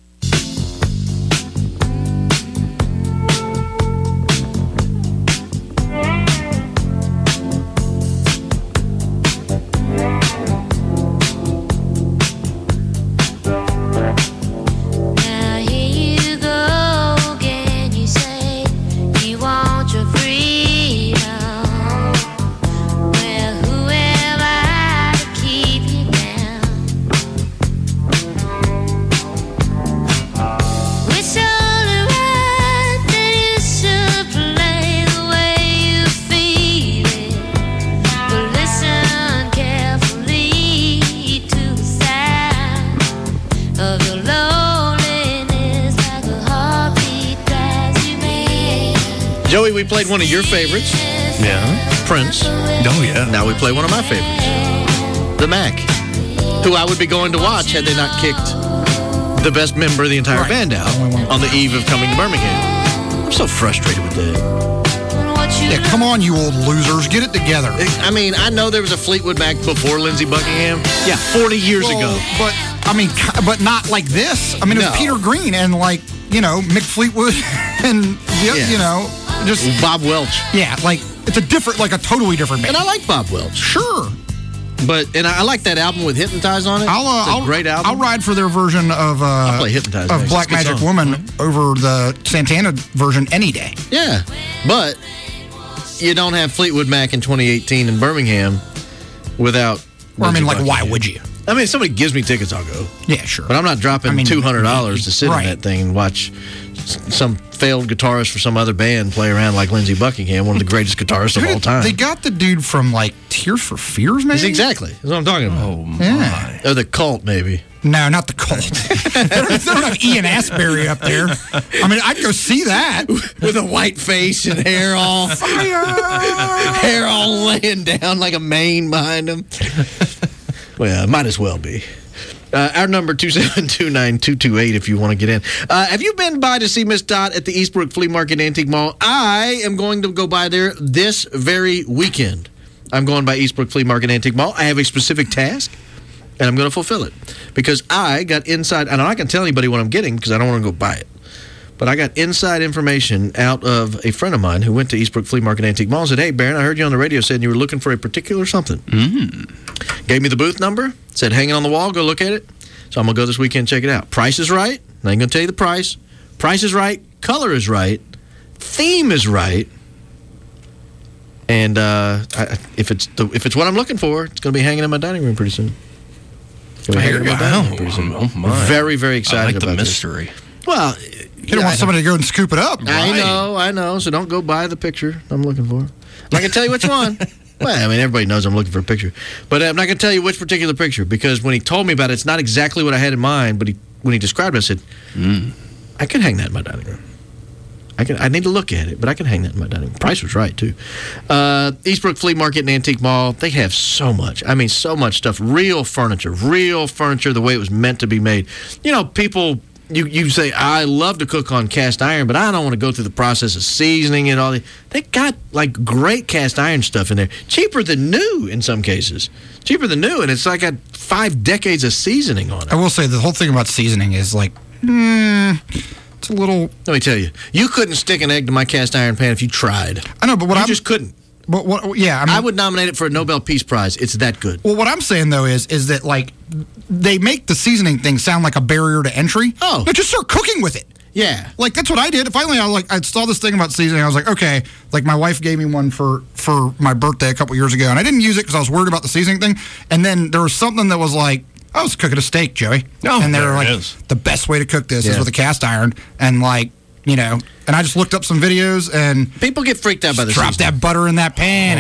Joey, we played one of your favorites. Yeah. Prince. Oh, yeah. Now we play one of my favorites. The Mac, who I would be going to watch had they not kicked the best member of the entire band out on the eve of coming to Birmingham. I'm so frustrated with that. Yeah, come on, you old losers. Get it together. I mean, I know there was a Fleetwood Mac before Lindsey Buckingham. Yeah, 40 years ago. But, I mean, but not like this. I mean, it was Peter Green and, like, you know, Mick Fleetwood and, you know, just Bob Welch. Yeah, like, it's a different, like a totally different band. And I like Bob Welch. Sure. And I like that album with Hypnotize on it. It's a great album. I'll ride for their version of I'll play Hypnotize of Black Magic Woman over the Santana version any day. Yeah, but you don't have Fleetwood Mac in 2018 in Birmingham without. Well, I mean, like, why would you? I mean, if somebody gives me tickets, I'll go. Yeah, sure. But I'm not dropping $200 to sit in that thing and watch some failed guitarist for some other band play around like Lindsey Buckingham, one of the greatest guitarists of all time. They got the dude from, like, Tears for Fears, maybe? Exactly. That's what I'm talking about. Oh, my. Yeah. Or the Cult, maybe. No, not the Cult. they don't have Ian Astbury up there. I mean, I'd go see that. With a white face and hair all... hair all laying down like a mane behind him. Well, it might as well be. Our number, 2729228, if you want to get in. Have you been by to see Miss Dot at the Eastbrook Flea Market Antique Mall? I am going to go by there this very weekend. I'm going by Eastbrook Flea Market Antique Mall. I have a specific task, and I'm going to fulfill it. Because I got inside, and I'm not going to tell anybody what I'm getting because I don't want to go buy it. But I got inside information out of a friend of mine who went to Eastbrook Flea Market Antique Mall and said, "Hey, Baron, I heard you on the radio saying you were looking for a particular something." Gave me the booth number, said, "Hang it on the wall, go look at it." So I'm going to go this weekend, check it out. Price is right. I ain't going to tell you the price. Price is right. Color is right. Theme is right. And if it's what I'm looking for, it's going to be hanging in my dining room pretty soon. Oh my! Very, very excited I like about the mystery. This. Well, you don't want somebody to go and scoop it up. I know. So don't go buy the picture I'm looking for. I'm not going to tell you which one. Well, I mean, everybody knows I'm looking for a picture. But I'm not going to tell you which particular picture because when he told me about it, it's not exactly what I had in mind. But when he described it, I said, I can hang that in my dining room. I need to look at it, but I can hang that in my dining room. Price was right, too. Eastbrook Flea Market and Antique Mall, they have so much. I mean, so much stuff. Real furniture the way it was meant to be made. You know, people, you say, I love to cook on cast iron, but I don't want to go through the process of seasoning it all. They got, like, great cast iron stuff in there. Cheaper than new in some cases. Cheaper than new, and it's like got 5 decades of seasoning on it. I will say the whole thing about seasoning is like, it's a little... Let me tell you, you couldn't stick an egg to my cast iron pan if you tried. I know, but you just couldn't. But I would nominate it for a Nobel Peace Prize. It's that good. Well, what I'm saying though is that like they make the seasoning thing sound like a barrier to entry. Oh, no, just start cooking with it. Yeah, like that's what I did. Finally, I saw this thing about seasoning. I was like, okay. Like my wife gave me one for my birthday a couple years ago, and I didn't use it because I was worried about the seasoning thing. And then there was something that was like, I was cooking a steak, Joey. Oh, and they were like, the best way to cook this is with a cast iron. And like, you know, and I just looked up some videos and... People get freaked out by the drop seasoning. that butter in that pan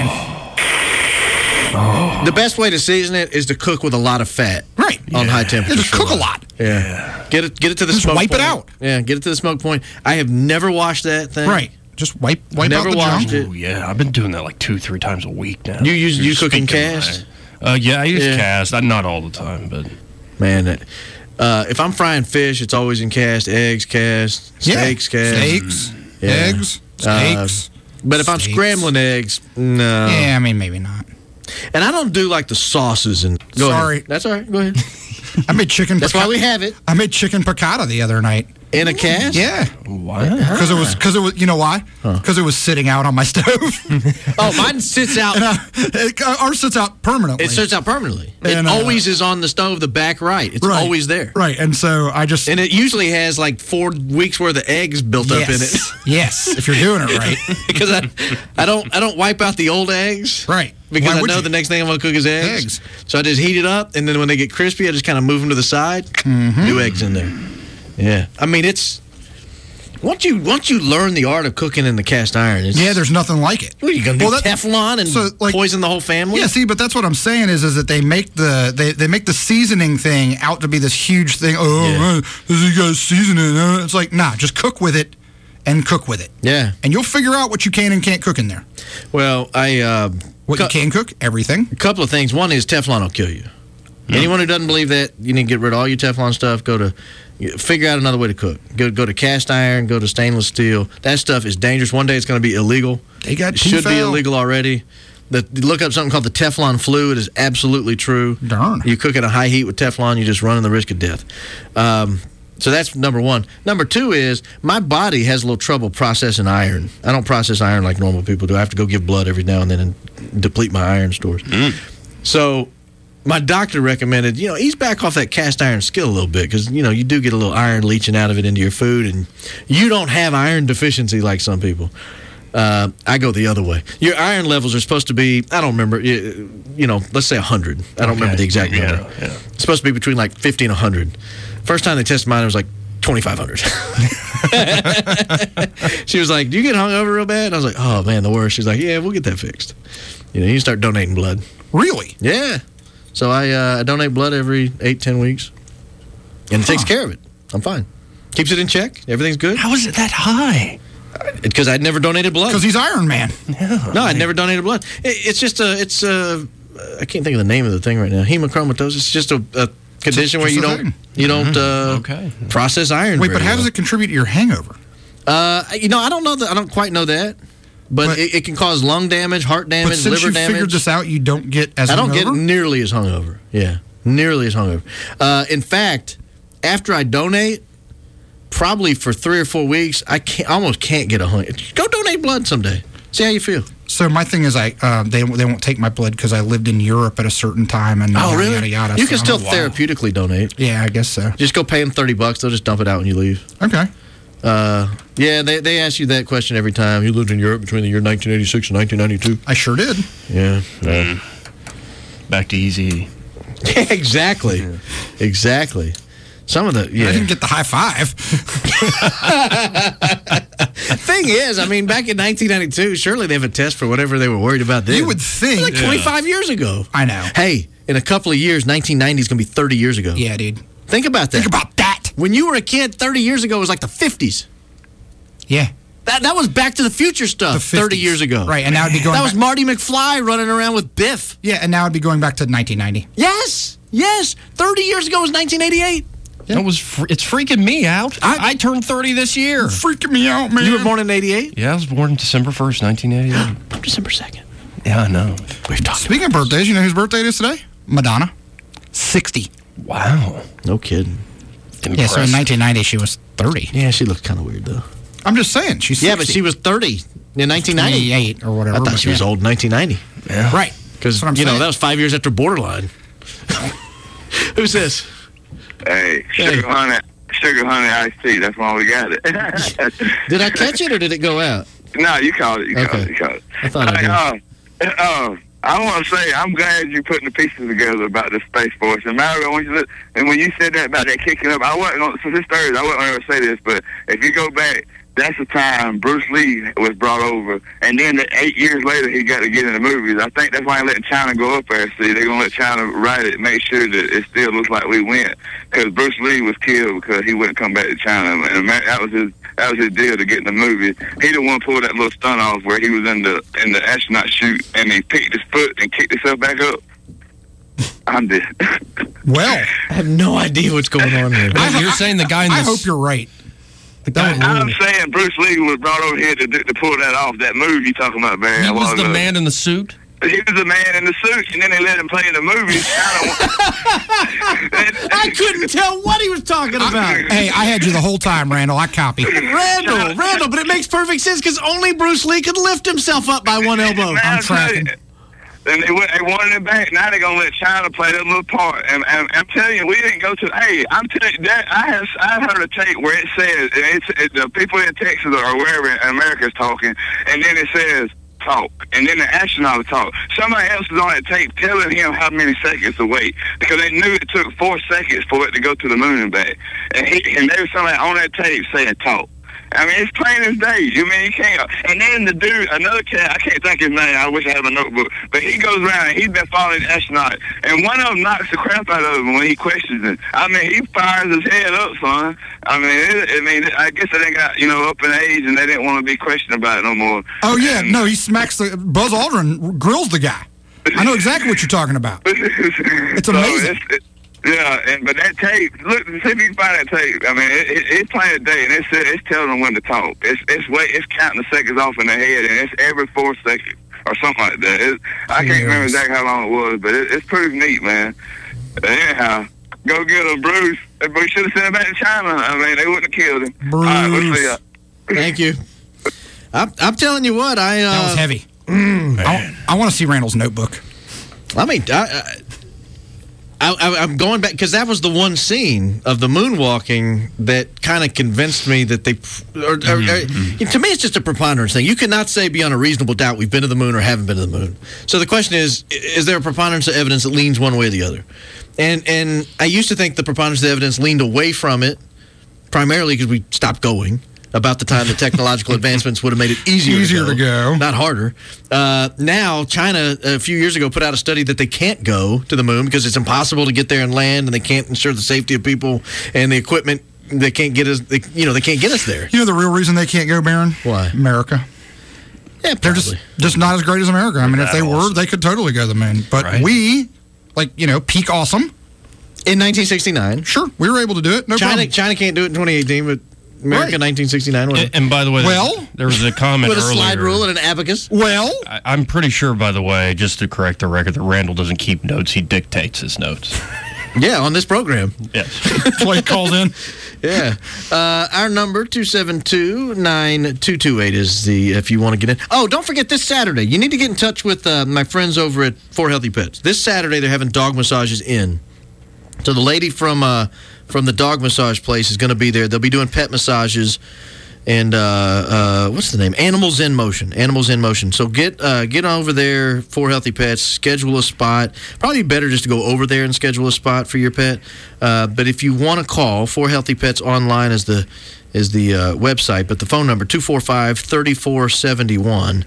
and... The best way to season it is to cook with a lot of fat. Right. On high temperature. Just cook a lot. Yeah. Get it to the just smoke wipe point. it out. Yeah, get it to the smoke point. I have never washed that thing. Right. Just wipe out never the washed junk. it. Oh, yeah, I've been doing that like 2-3 times a week now. You cook in cast? Yeah, I use cast. Not all the time, but... Man, if I'm frying fish, it's always in cast. Eggs, cast. Steaks, cast. Steaks, eggs, steaks. But if I'm scrambling eggs, no. Yeah, I mean, maybe not. And I don't do like the sauces and... Sorry. That's all right. Go ahead. I made chicken... That's why we have it. I made chicken piccata the other night. In a cast? Yeah. Why? Because it was. You know why? Because it was sitting out on my stove. Oh, mine sits out. Ours sits out permanently. It sits out permanently. And, it always is on the stove, the back right. It's always there. Right, and so I just... And it usually has like 4 weeks worth of eggs built up in it. Yes, if you're doing it right. Because I don't wipe out the old eggs. Right. Because I know the next thing I'm going to cook is eggs. So I just heat it up, and then when they get crispy, I just kind of move them to the side. New eggs in there. Yeah, I mean it's once you learn the art of cooking in the cast iron. There's nothing like it. What are you gonna do? Teflon and poison the whole family? Yeah, see, but that's what I'm saying is that they make they make the seasoning thing out to be this huge thing. Oh, this is got seasoning. It's like just cook with it and cook with it. Yeah, and you'll figure out what you can and can't cook in there. Well, what you can cook, everything. A couple of things. One is Teflon will kill you. Anyone who doesn't believe that, you need to get rid of all your Teflon stuff. Figure out another way to cook. Go to cast iron, go to stainless steel. That stuff is dangerous. One day it's going to be illegal. It should be illegal already. Look up something called the Teflon flu. It is absolutely true. Darn. You cook at a high heat with Teflon, you're just running the risk of death. So that's number one. Number two is my body has a little trouble processing iron. I don't process iron like normal people do. I have to go give blood every now and then and deplete my iron stores. So my doctor recommended, ease back off that cast iron skill a little bit because, you do get a little iron leaching out of it into your food, and you don't have iron deficiency like some people. I go the other way. Your iron levels are supposed to be, I don't remember, let's say 100. I don't remember the exact number. Yeah. It's supposed to be between like 50 and 100. First time they tested mine, it was like 2,500. She was like, do you get hungover real bad? And I was like, oh, man, the worst. She's like, yeah, we'll get that fixed. You can start donating blood. Really? Yeah. So I donate blood every 8-10 weeks, and it takes care of it. I'm fine. Keeps it in check. Everything's good. How is it that high? Because I'd never donated blood. Because he's Iron Man. No, I'd never donated blood. It's just I can't think of the name of the thing right now. Hemochromatosis. It's just a condition where you don't process iron. Wait, but how does it contribute to your hangover? I don't know that. I don't quite know that. But it can cause lung damage, heart damage, liver damage. But since you figured this out, you don't get as hungover? I don't get nearly as hungover. Yeah, nearly as hungover. In fact, after I donate, probably for 3 or 4 weeks, I almost can't get a hungover. Go donate blood someday. See how you feel. So my thing is, they won't take my blood because I lived in Europe at a certain time, and really? Yada yada. You can still therapeutically donate. Yeah, I guess so. Just go pay them $30. They'll just dump it out when you leave. Okay. Yeah, they ask you that question every time. You lived in Europe between the year 1986 and 1992. I sure did. Yeah. Back to easy. Yeah, exactly. Yeah. Exactly. Some of the I didn't get the high five. Thing is, I mean, back in 1992, surely they have a test for whatever they were worried about then. You would think. Like 25 years ago. I know. Hey, in a couple of years, 1990 is going to be 30 years ago. Yeah, dude. Think about that. Think about that. When you were a kid, 30 years ago was like the 50s. Yeah. That was Back to the Future stuff 30 years ago. Right, and now it'd be going That was Marty McFly running around with Biff. Yeah, and now it'd be going back to 1990. Yes. 30 years ago was 1988. Yeah. It's freaking me out. I turned 30 this year. Freaking me out, man. You were born in 88? Yeah, I was born December 1st, 1988. I'm December 2nd. Yeah, I know. We've talked. Speaking of birthdays, you know whose birthday it is today? Madonna. 60. Wow. No kidding. Yeah, so in 1990 she was 30. Yeah, she looked kind of weird, though. I'm just saying, she's 60. Yeah, but she was 30 in 1990. 28 or whatever. I thought she was old in 1990. Yeah. Right. Because, that was 5 years after Borderline. Who's this? Hey, Sugar Honey iced tea. That's why we got it. Did I catch it or did it go out? No, you called it. You called it. I thought I did. I want to say I'm glad you're putting the pieces together about the Space Force. And Mario, when you said that about that kicking up, I wasn't on, since it's Thursday, I wasn't going to say this, but if you go back, that's the time Bruce Lee was brought over, and then 8 years later he got to get in the movies. I think that's why they're letting China go up there. See, they're going to let China write it, make sure that it still looks like we went. Because Bruce Lee was killed because he wouldn't come back to China, and that was his deal to get in the movie. He the one pulled that little stunt off where he was in the astronaut chute and he picked his foot and kicked himself back up. I'm dead. Well, I have no idea what's going on here. You're saying the guy in I hope you're right. I'm saying Bruce Lee was brought over here to pull that off, that move you talking about, Barry. He was the man in the suit? He was the man in the suit, and then they let him play in the movie. I couldn't tell what he was talking about. Hey, I had you the whole time, Randall. I copied. Randall, but it makes perfect sense because only Bruce Lee could lift himself up by one elbow. I'm tracking. Then they wanted it back. Now they're gonna let China play that little part. And I'm telling you, we didn't go to. Hey, I'm telling you that I heard a tape where it says the people in Texas or wherever in America is talking, and then it says talk, and then the astronaut talk. Somebody else is on that tape telling him how many seconds to wait because they knew it took 4 seconds for it to go to the moon and back. And there was somebody on that tape saying talk. I mean, it's plain as day. You mean you can't? And then the dude, another cat, I can't think his name. I wish I had a notebook. But he goes around and he's been following the astronaut. And one of them knocks the crap out of him when he questions him. I mean, he fires his head up, son. I mean, I guess they got, up in age and they didn't want to be questioned about it no more. Oh, yeah. No, he smacks Buzz Aldrin, grills the guy. I know exactly what you're talking about. It's amazing. But that tape, look, see if you can find that tape. I mean, it's playing a day, and it's telling them when to talk. It's counting the seconds off in their head, and it's every 4 seconds or something like that. I can't remember exactly how long it was, but it's pretty neat, man. Anyhow, go get him, Bruce. We should have sent him back to China. I mean, they wouldn't have killed him. Bruce. All right, we'll see ya. Thank you. I'm telling you what, that was heavy. I want to see Randall's notebook. I mean, I'm going back because that was the one scene of the moonwalking that kind of convinced me that they. To me, it's just a preponderance thing. You cannot say beyond a reasonable doubt we've been to the moon or haven't been to the moon. So the question is there a preponderance of evidence that leans one way or the other? And I used to think the preponderance of evidence leaned away from it, primarily because we stopped going. About the time the technological advancements would have made it easier to go, not harder. Now, China, a few years ago, put out a study that they can't go to the moon because it's impossible to get there and land, and they can't ensure the safety of people and the equipment. They can't get us. They can't get us there. You know the real reason they can't go, Barron? Why? America. Yeah, they're just not as great as America. I mean, if they were, they could totally go to the moon. But we, peak awesome. In 1969. Sure, we were able to do it. No problem. China can't do it in 2018, but America, 1969. And by the way, there was a comment with a earlier. slide rule and an abacus. Well, I'm pretty sure, by the way, just to correct the record, that Randall doesn't keep notes. He dictates his notes. Yeah, on this program. Yes. That's why he called in. Yeah. Our number, 272-9228 is if you want to get in. Oh, don't forget this Saturday. You need to get in touch with my friends over at For Healthy Pets. This Saturday, they're having dog massages in. So the lady from the dog massage place is going to be there. They'll be doing pet massages and what's the name? Animals in Motion. Animals in Motion. So get over there for Healthy Pets. Schedule a spot. Probably better just to go over there and schedule a spot for your pet. But if you want to call, For Healthy Pets online is the website, but the phone number 245-3471.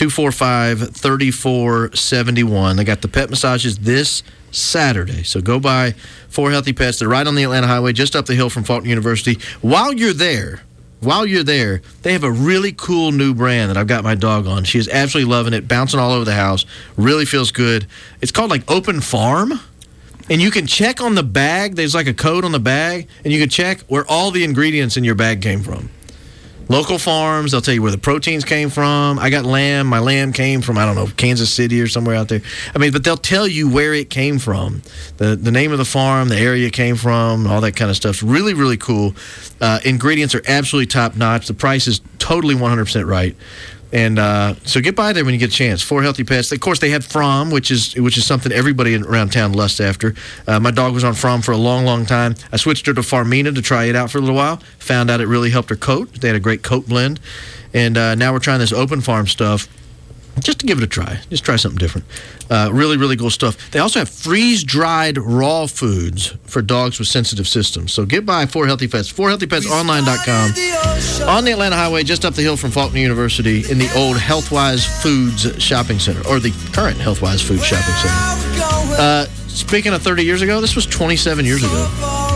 245-3471. They got the pet massages this Saturday. So go by For Healthy Pets. They're right on the Atlanta Highway, just up the hill from Faulkner University. While you're there, they have a really cool new brand that I've got my dog on. She is absolutely loving it, bouncing all over the house. Really feels good. It's called like Open Farm. And you can check on the bag. There's like a code on the bag, and you can check where all the ingredients in your bag came from. Local farms, they'll tell you where the proteins came from. I got lamb. My lamb came from, I don't know, Kansas City or somewhere out there. But they'll tell you where it came from, the name of the farm, the area it came from, all that kind of stuff. Really, really cool. Ingredients are absolutely top-notch. The price is totally 100% right. And so get by there when you get a chance. For Healthy Pets. Of course, they had From, which is something everybody around town lusts after. My dog was on From for a long, long time. I switched her to Farmina to try it out for a little while. Found out it really helped her coat. They had a great coat blend. And now we're trying this Open Farm stuff just to give it a try. Just try something different. Really, really cool stuff. They also have freeze-dried raw foods for dogs with sensitive systems. So get by For Healthy Pets. ForHealthyPetsOnline.com. On the Atlanta Highway, just up the hill from Faulkner University in the old Healthwise Foods Shopping Center, or the current Healthwise Foods Shopping Center. Speaking of 30 years ago, this was 27 years ago.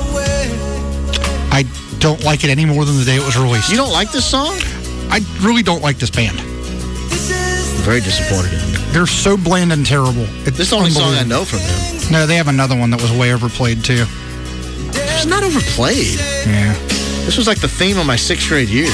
I don't like it any more than the day it was released. You don't like this song? I really don't like this band. Very disappointed in them. They're so bland and terrible. This is the only song I know from them. No, they have another one that was way overplayed, too. It's not overplayed. Yeah. This was like the theme of my 6th grade year.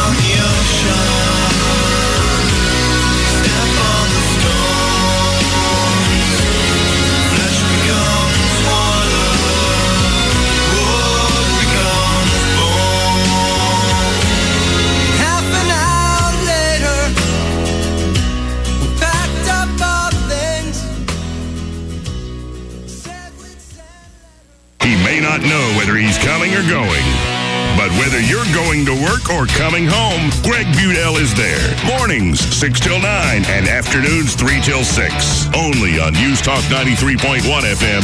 Not know whether he's coming or going. But whether you're going to work or coming home, Greg Budell is there. Mornings, 6 till 9, and afternoons, 3 till 6. Only on News Talk 93.1 FM,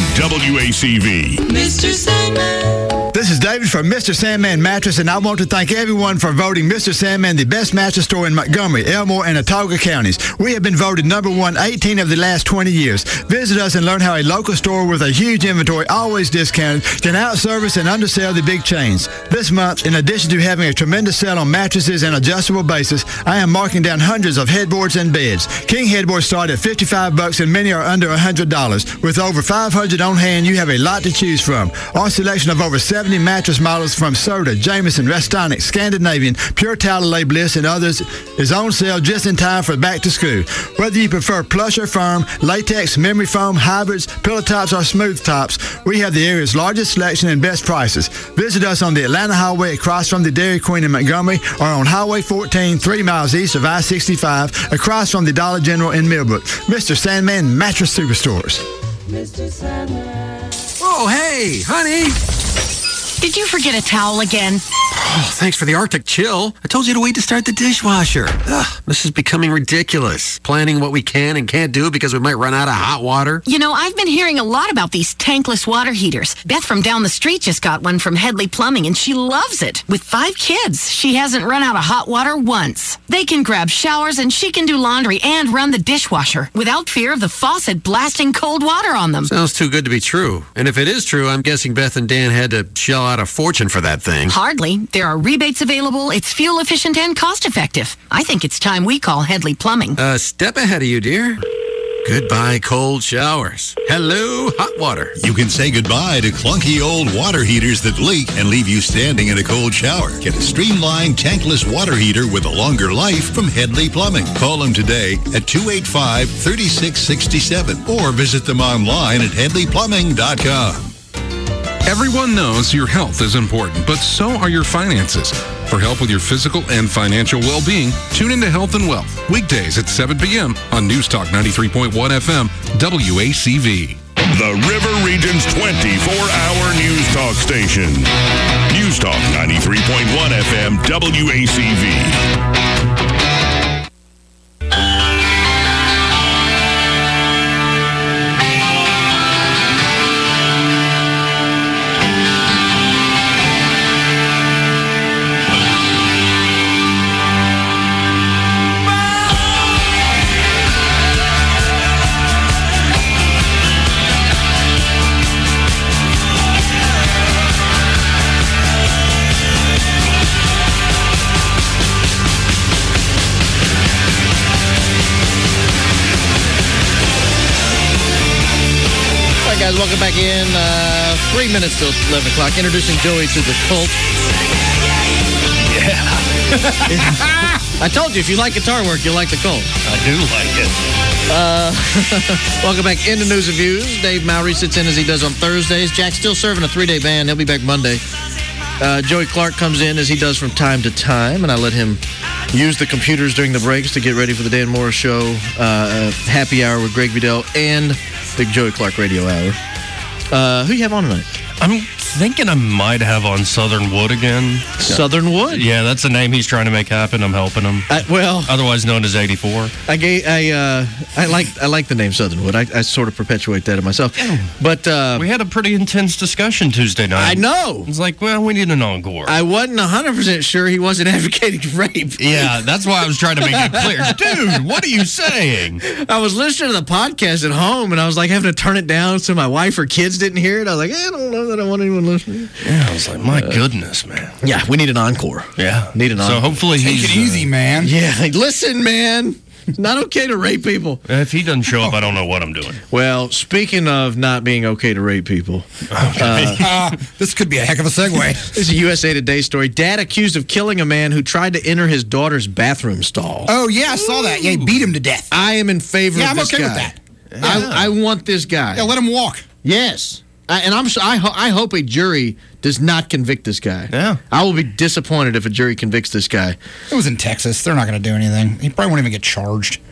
WACV. Mr. Sandman. This is David from Mr. Sandman Mattress, and I want to thank everyone for voting Mr. Sandman the best mattress store in Montgomery, Elmore, and Autauga counties. We have been voted number 1 18 of the last 20 years. Visit us and learn how a local store with a huge inventory, always discounted, can outservice and undersell the big chains. This month, in addition to having a tremendous sale on mattresses and adjustable bases, I am marking down hundreds of headboards and beds. King headboards start at $55 and many are under $100. With over 500 on hand, you have a lot to choose from. Our selection of over 70 mattress models from Serta, Jameson, Restonic, Scandinavian, Pure Talilay, Bliss, and others is on sale just in time for back to school. Whether you prefer plush or firm, latex, memory foam, hybrids, pillow tops, or smooth tops, we have the area's largest selection and best prices. Visit us on the Atlanta Highway across from the Dairy Queen in Montgomery, or on Highway 14, 3 miles east of I-65, across from the Dollar General in Millbrook. Mr. Sandman Mattress Superstores. Mr. Sandman. Oh, hey, honey. Did you forget a towel again? Oh, thanks for the Arctic chill. I told you to wait to start the dishwasher. Ugh, this is becoming ridiculous. Planning what we can and can't do because we might run out of hot water. You know, I've been hearing a lot about these tankless water heaters. Beth from down the street just got one from Headley Plumbing, and she loves it. With 5 kids, she hasn't run out of hot water once. They can grab showers, and she can do laundry and run the dishwasher without fear of the faucet blasting cold water on them. Sounds too good to be true. And if it is true, I'm guessing Beth and Dan had to shell out a fortune for that thing. Hardly. There are rebates available. It's fuel efficient and cost effective. I think it's time we call Headley Plumbing. A step ahead of you, dear. Goodbye, cold showers. Hello, hot water. You can say goodbye to clunky old water heaters that leak and leave you standing in a cold shower. Get a streamlined tankless water heater with a longer life from Headley Plumbing. Call them today at 285-3667 or visit them online at headleyplumbing.com. Everyone knows your health is important, but so are your finances. For help with your physical and financial well-being, tune into Health and Wealth, weekdays at 7 p.m. on News Talk 93.1 FM, WACV. The River Region's 24-hour news talk station. News Talk 93.1 FM WACV. Guys, welcome back in. 3 minutes till 11 o'clock. Introducing Joey to the Cult. Yeah. I told you, if you like guitar work, you'll like the Cult. I do like it. Welcome back into News and Views. Dave Mowry sits in as he does on Thursdays. Jack's still serving a 3-day ban. He'll be back Monday. Joey Clark comes in as he does from time to time, and I let him use the computers during the breaks to get ready for the Dan Morris Show, Happy Hour with Greg Vidal, and the Joey Clark Radio Hour. Who you have on tonight? I'm thinking I might have on Southern Wood again. Southern Wood? Yeah, that's the name he's trying to make happen. I'm helping him. Otherwise known as 84. I like the name Southern Wood. I sort of perpetuate that in myself. But we had a pretty intense discussion Tuesday night. I know. It's like, well, we need an encore. I wasn't 100% sure he wasn't advocating rape. Yeah, that's why I was trying to make it clear. Dude, what are you saying? I was listening to the podcast at home, and I was like having to turn it down so my wife or kids didn't hear it. I was like, I don't know that I want anyone listening. Yeah, I was like, my goodness, man. Yeah, we need an encore. Yeah. Need an encore. So hopefully Take it easy, man. Yeah, listen, man. It's not okay to rape people. If he doesn't show up, I don't know what I'm doing. Well, speaking of not being okay to rape people. This could be a heck of a segue. This is a USA Today story. Dad accused of killing a man who tried to enter his daughter's bathroom stall. Oh, yeah, I saw that. Yeah, he beat him to death. I am in favor of this guy. Yeah, I'm okay with that. I want this guy. Yeah, let him walk. Yes. I hope a jury does not convict this guy. Yeah. I will be disappointed if a jury convicts this guy. It was in Texas. They're not going to do anything. He probably won't even get charged.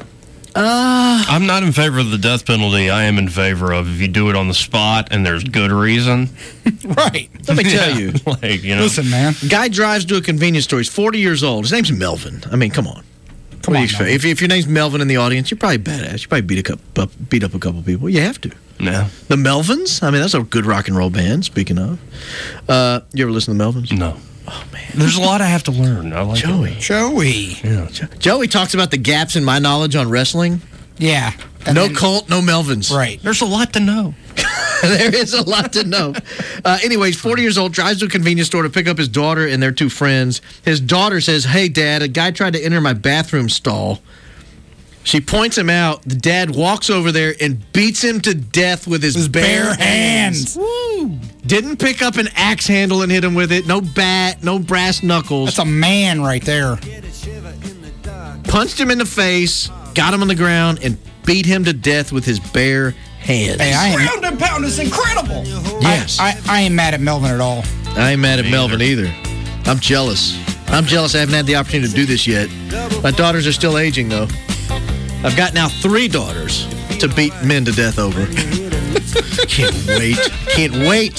I'm not in favor of the death penalty. I am in favor of if you do it on the spot and there's good reason. Right. Let me tell you. Like, you know. Listen, man. Guy drives to a convenience store. He's 40 years old. His name's Melvin. I mean, come on. Come on, Melvin. If your name's Melvin in the audience, you're probably badass. You probably beat up a couple people. You have to. Yeah. The Melvins? I mean, that's a good rock and roll band, speaking of. You ever listen to the Melvins? No. Oh, man. There's a lot I have to learn. I like Joey. it. Joey. Yeah. Joey talks about the gaps in my knowledge on wrestling. Yeah. No Colt, no Melvins. Right. There's a lot to know. There is a lot to know. Anyways, 40 years old, drives to a convenience store to pick up his daughter and their two friends. His daughter says, "Hey, Dad, a guy tried to enter my bathroom stall." She points him out. The dad walks over there and beats him to death with his bare hands. Woo. Didn't pick up an axe handle and hit him with it. No bat, no brass knuckles. That's a man right there. Punched him in the face, got him on the ground, and beat him to death with his bare hands. Hey, Ground and pound is incredible. Yes. I ain't mad at Melvin at all. I ain't mad at Melvin either. I'm jealous. I haven't had the opportunity to do this yet. My daughters are still aging, though. I've got now 3 daughters to beat men to death over. Can't wait.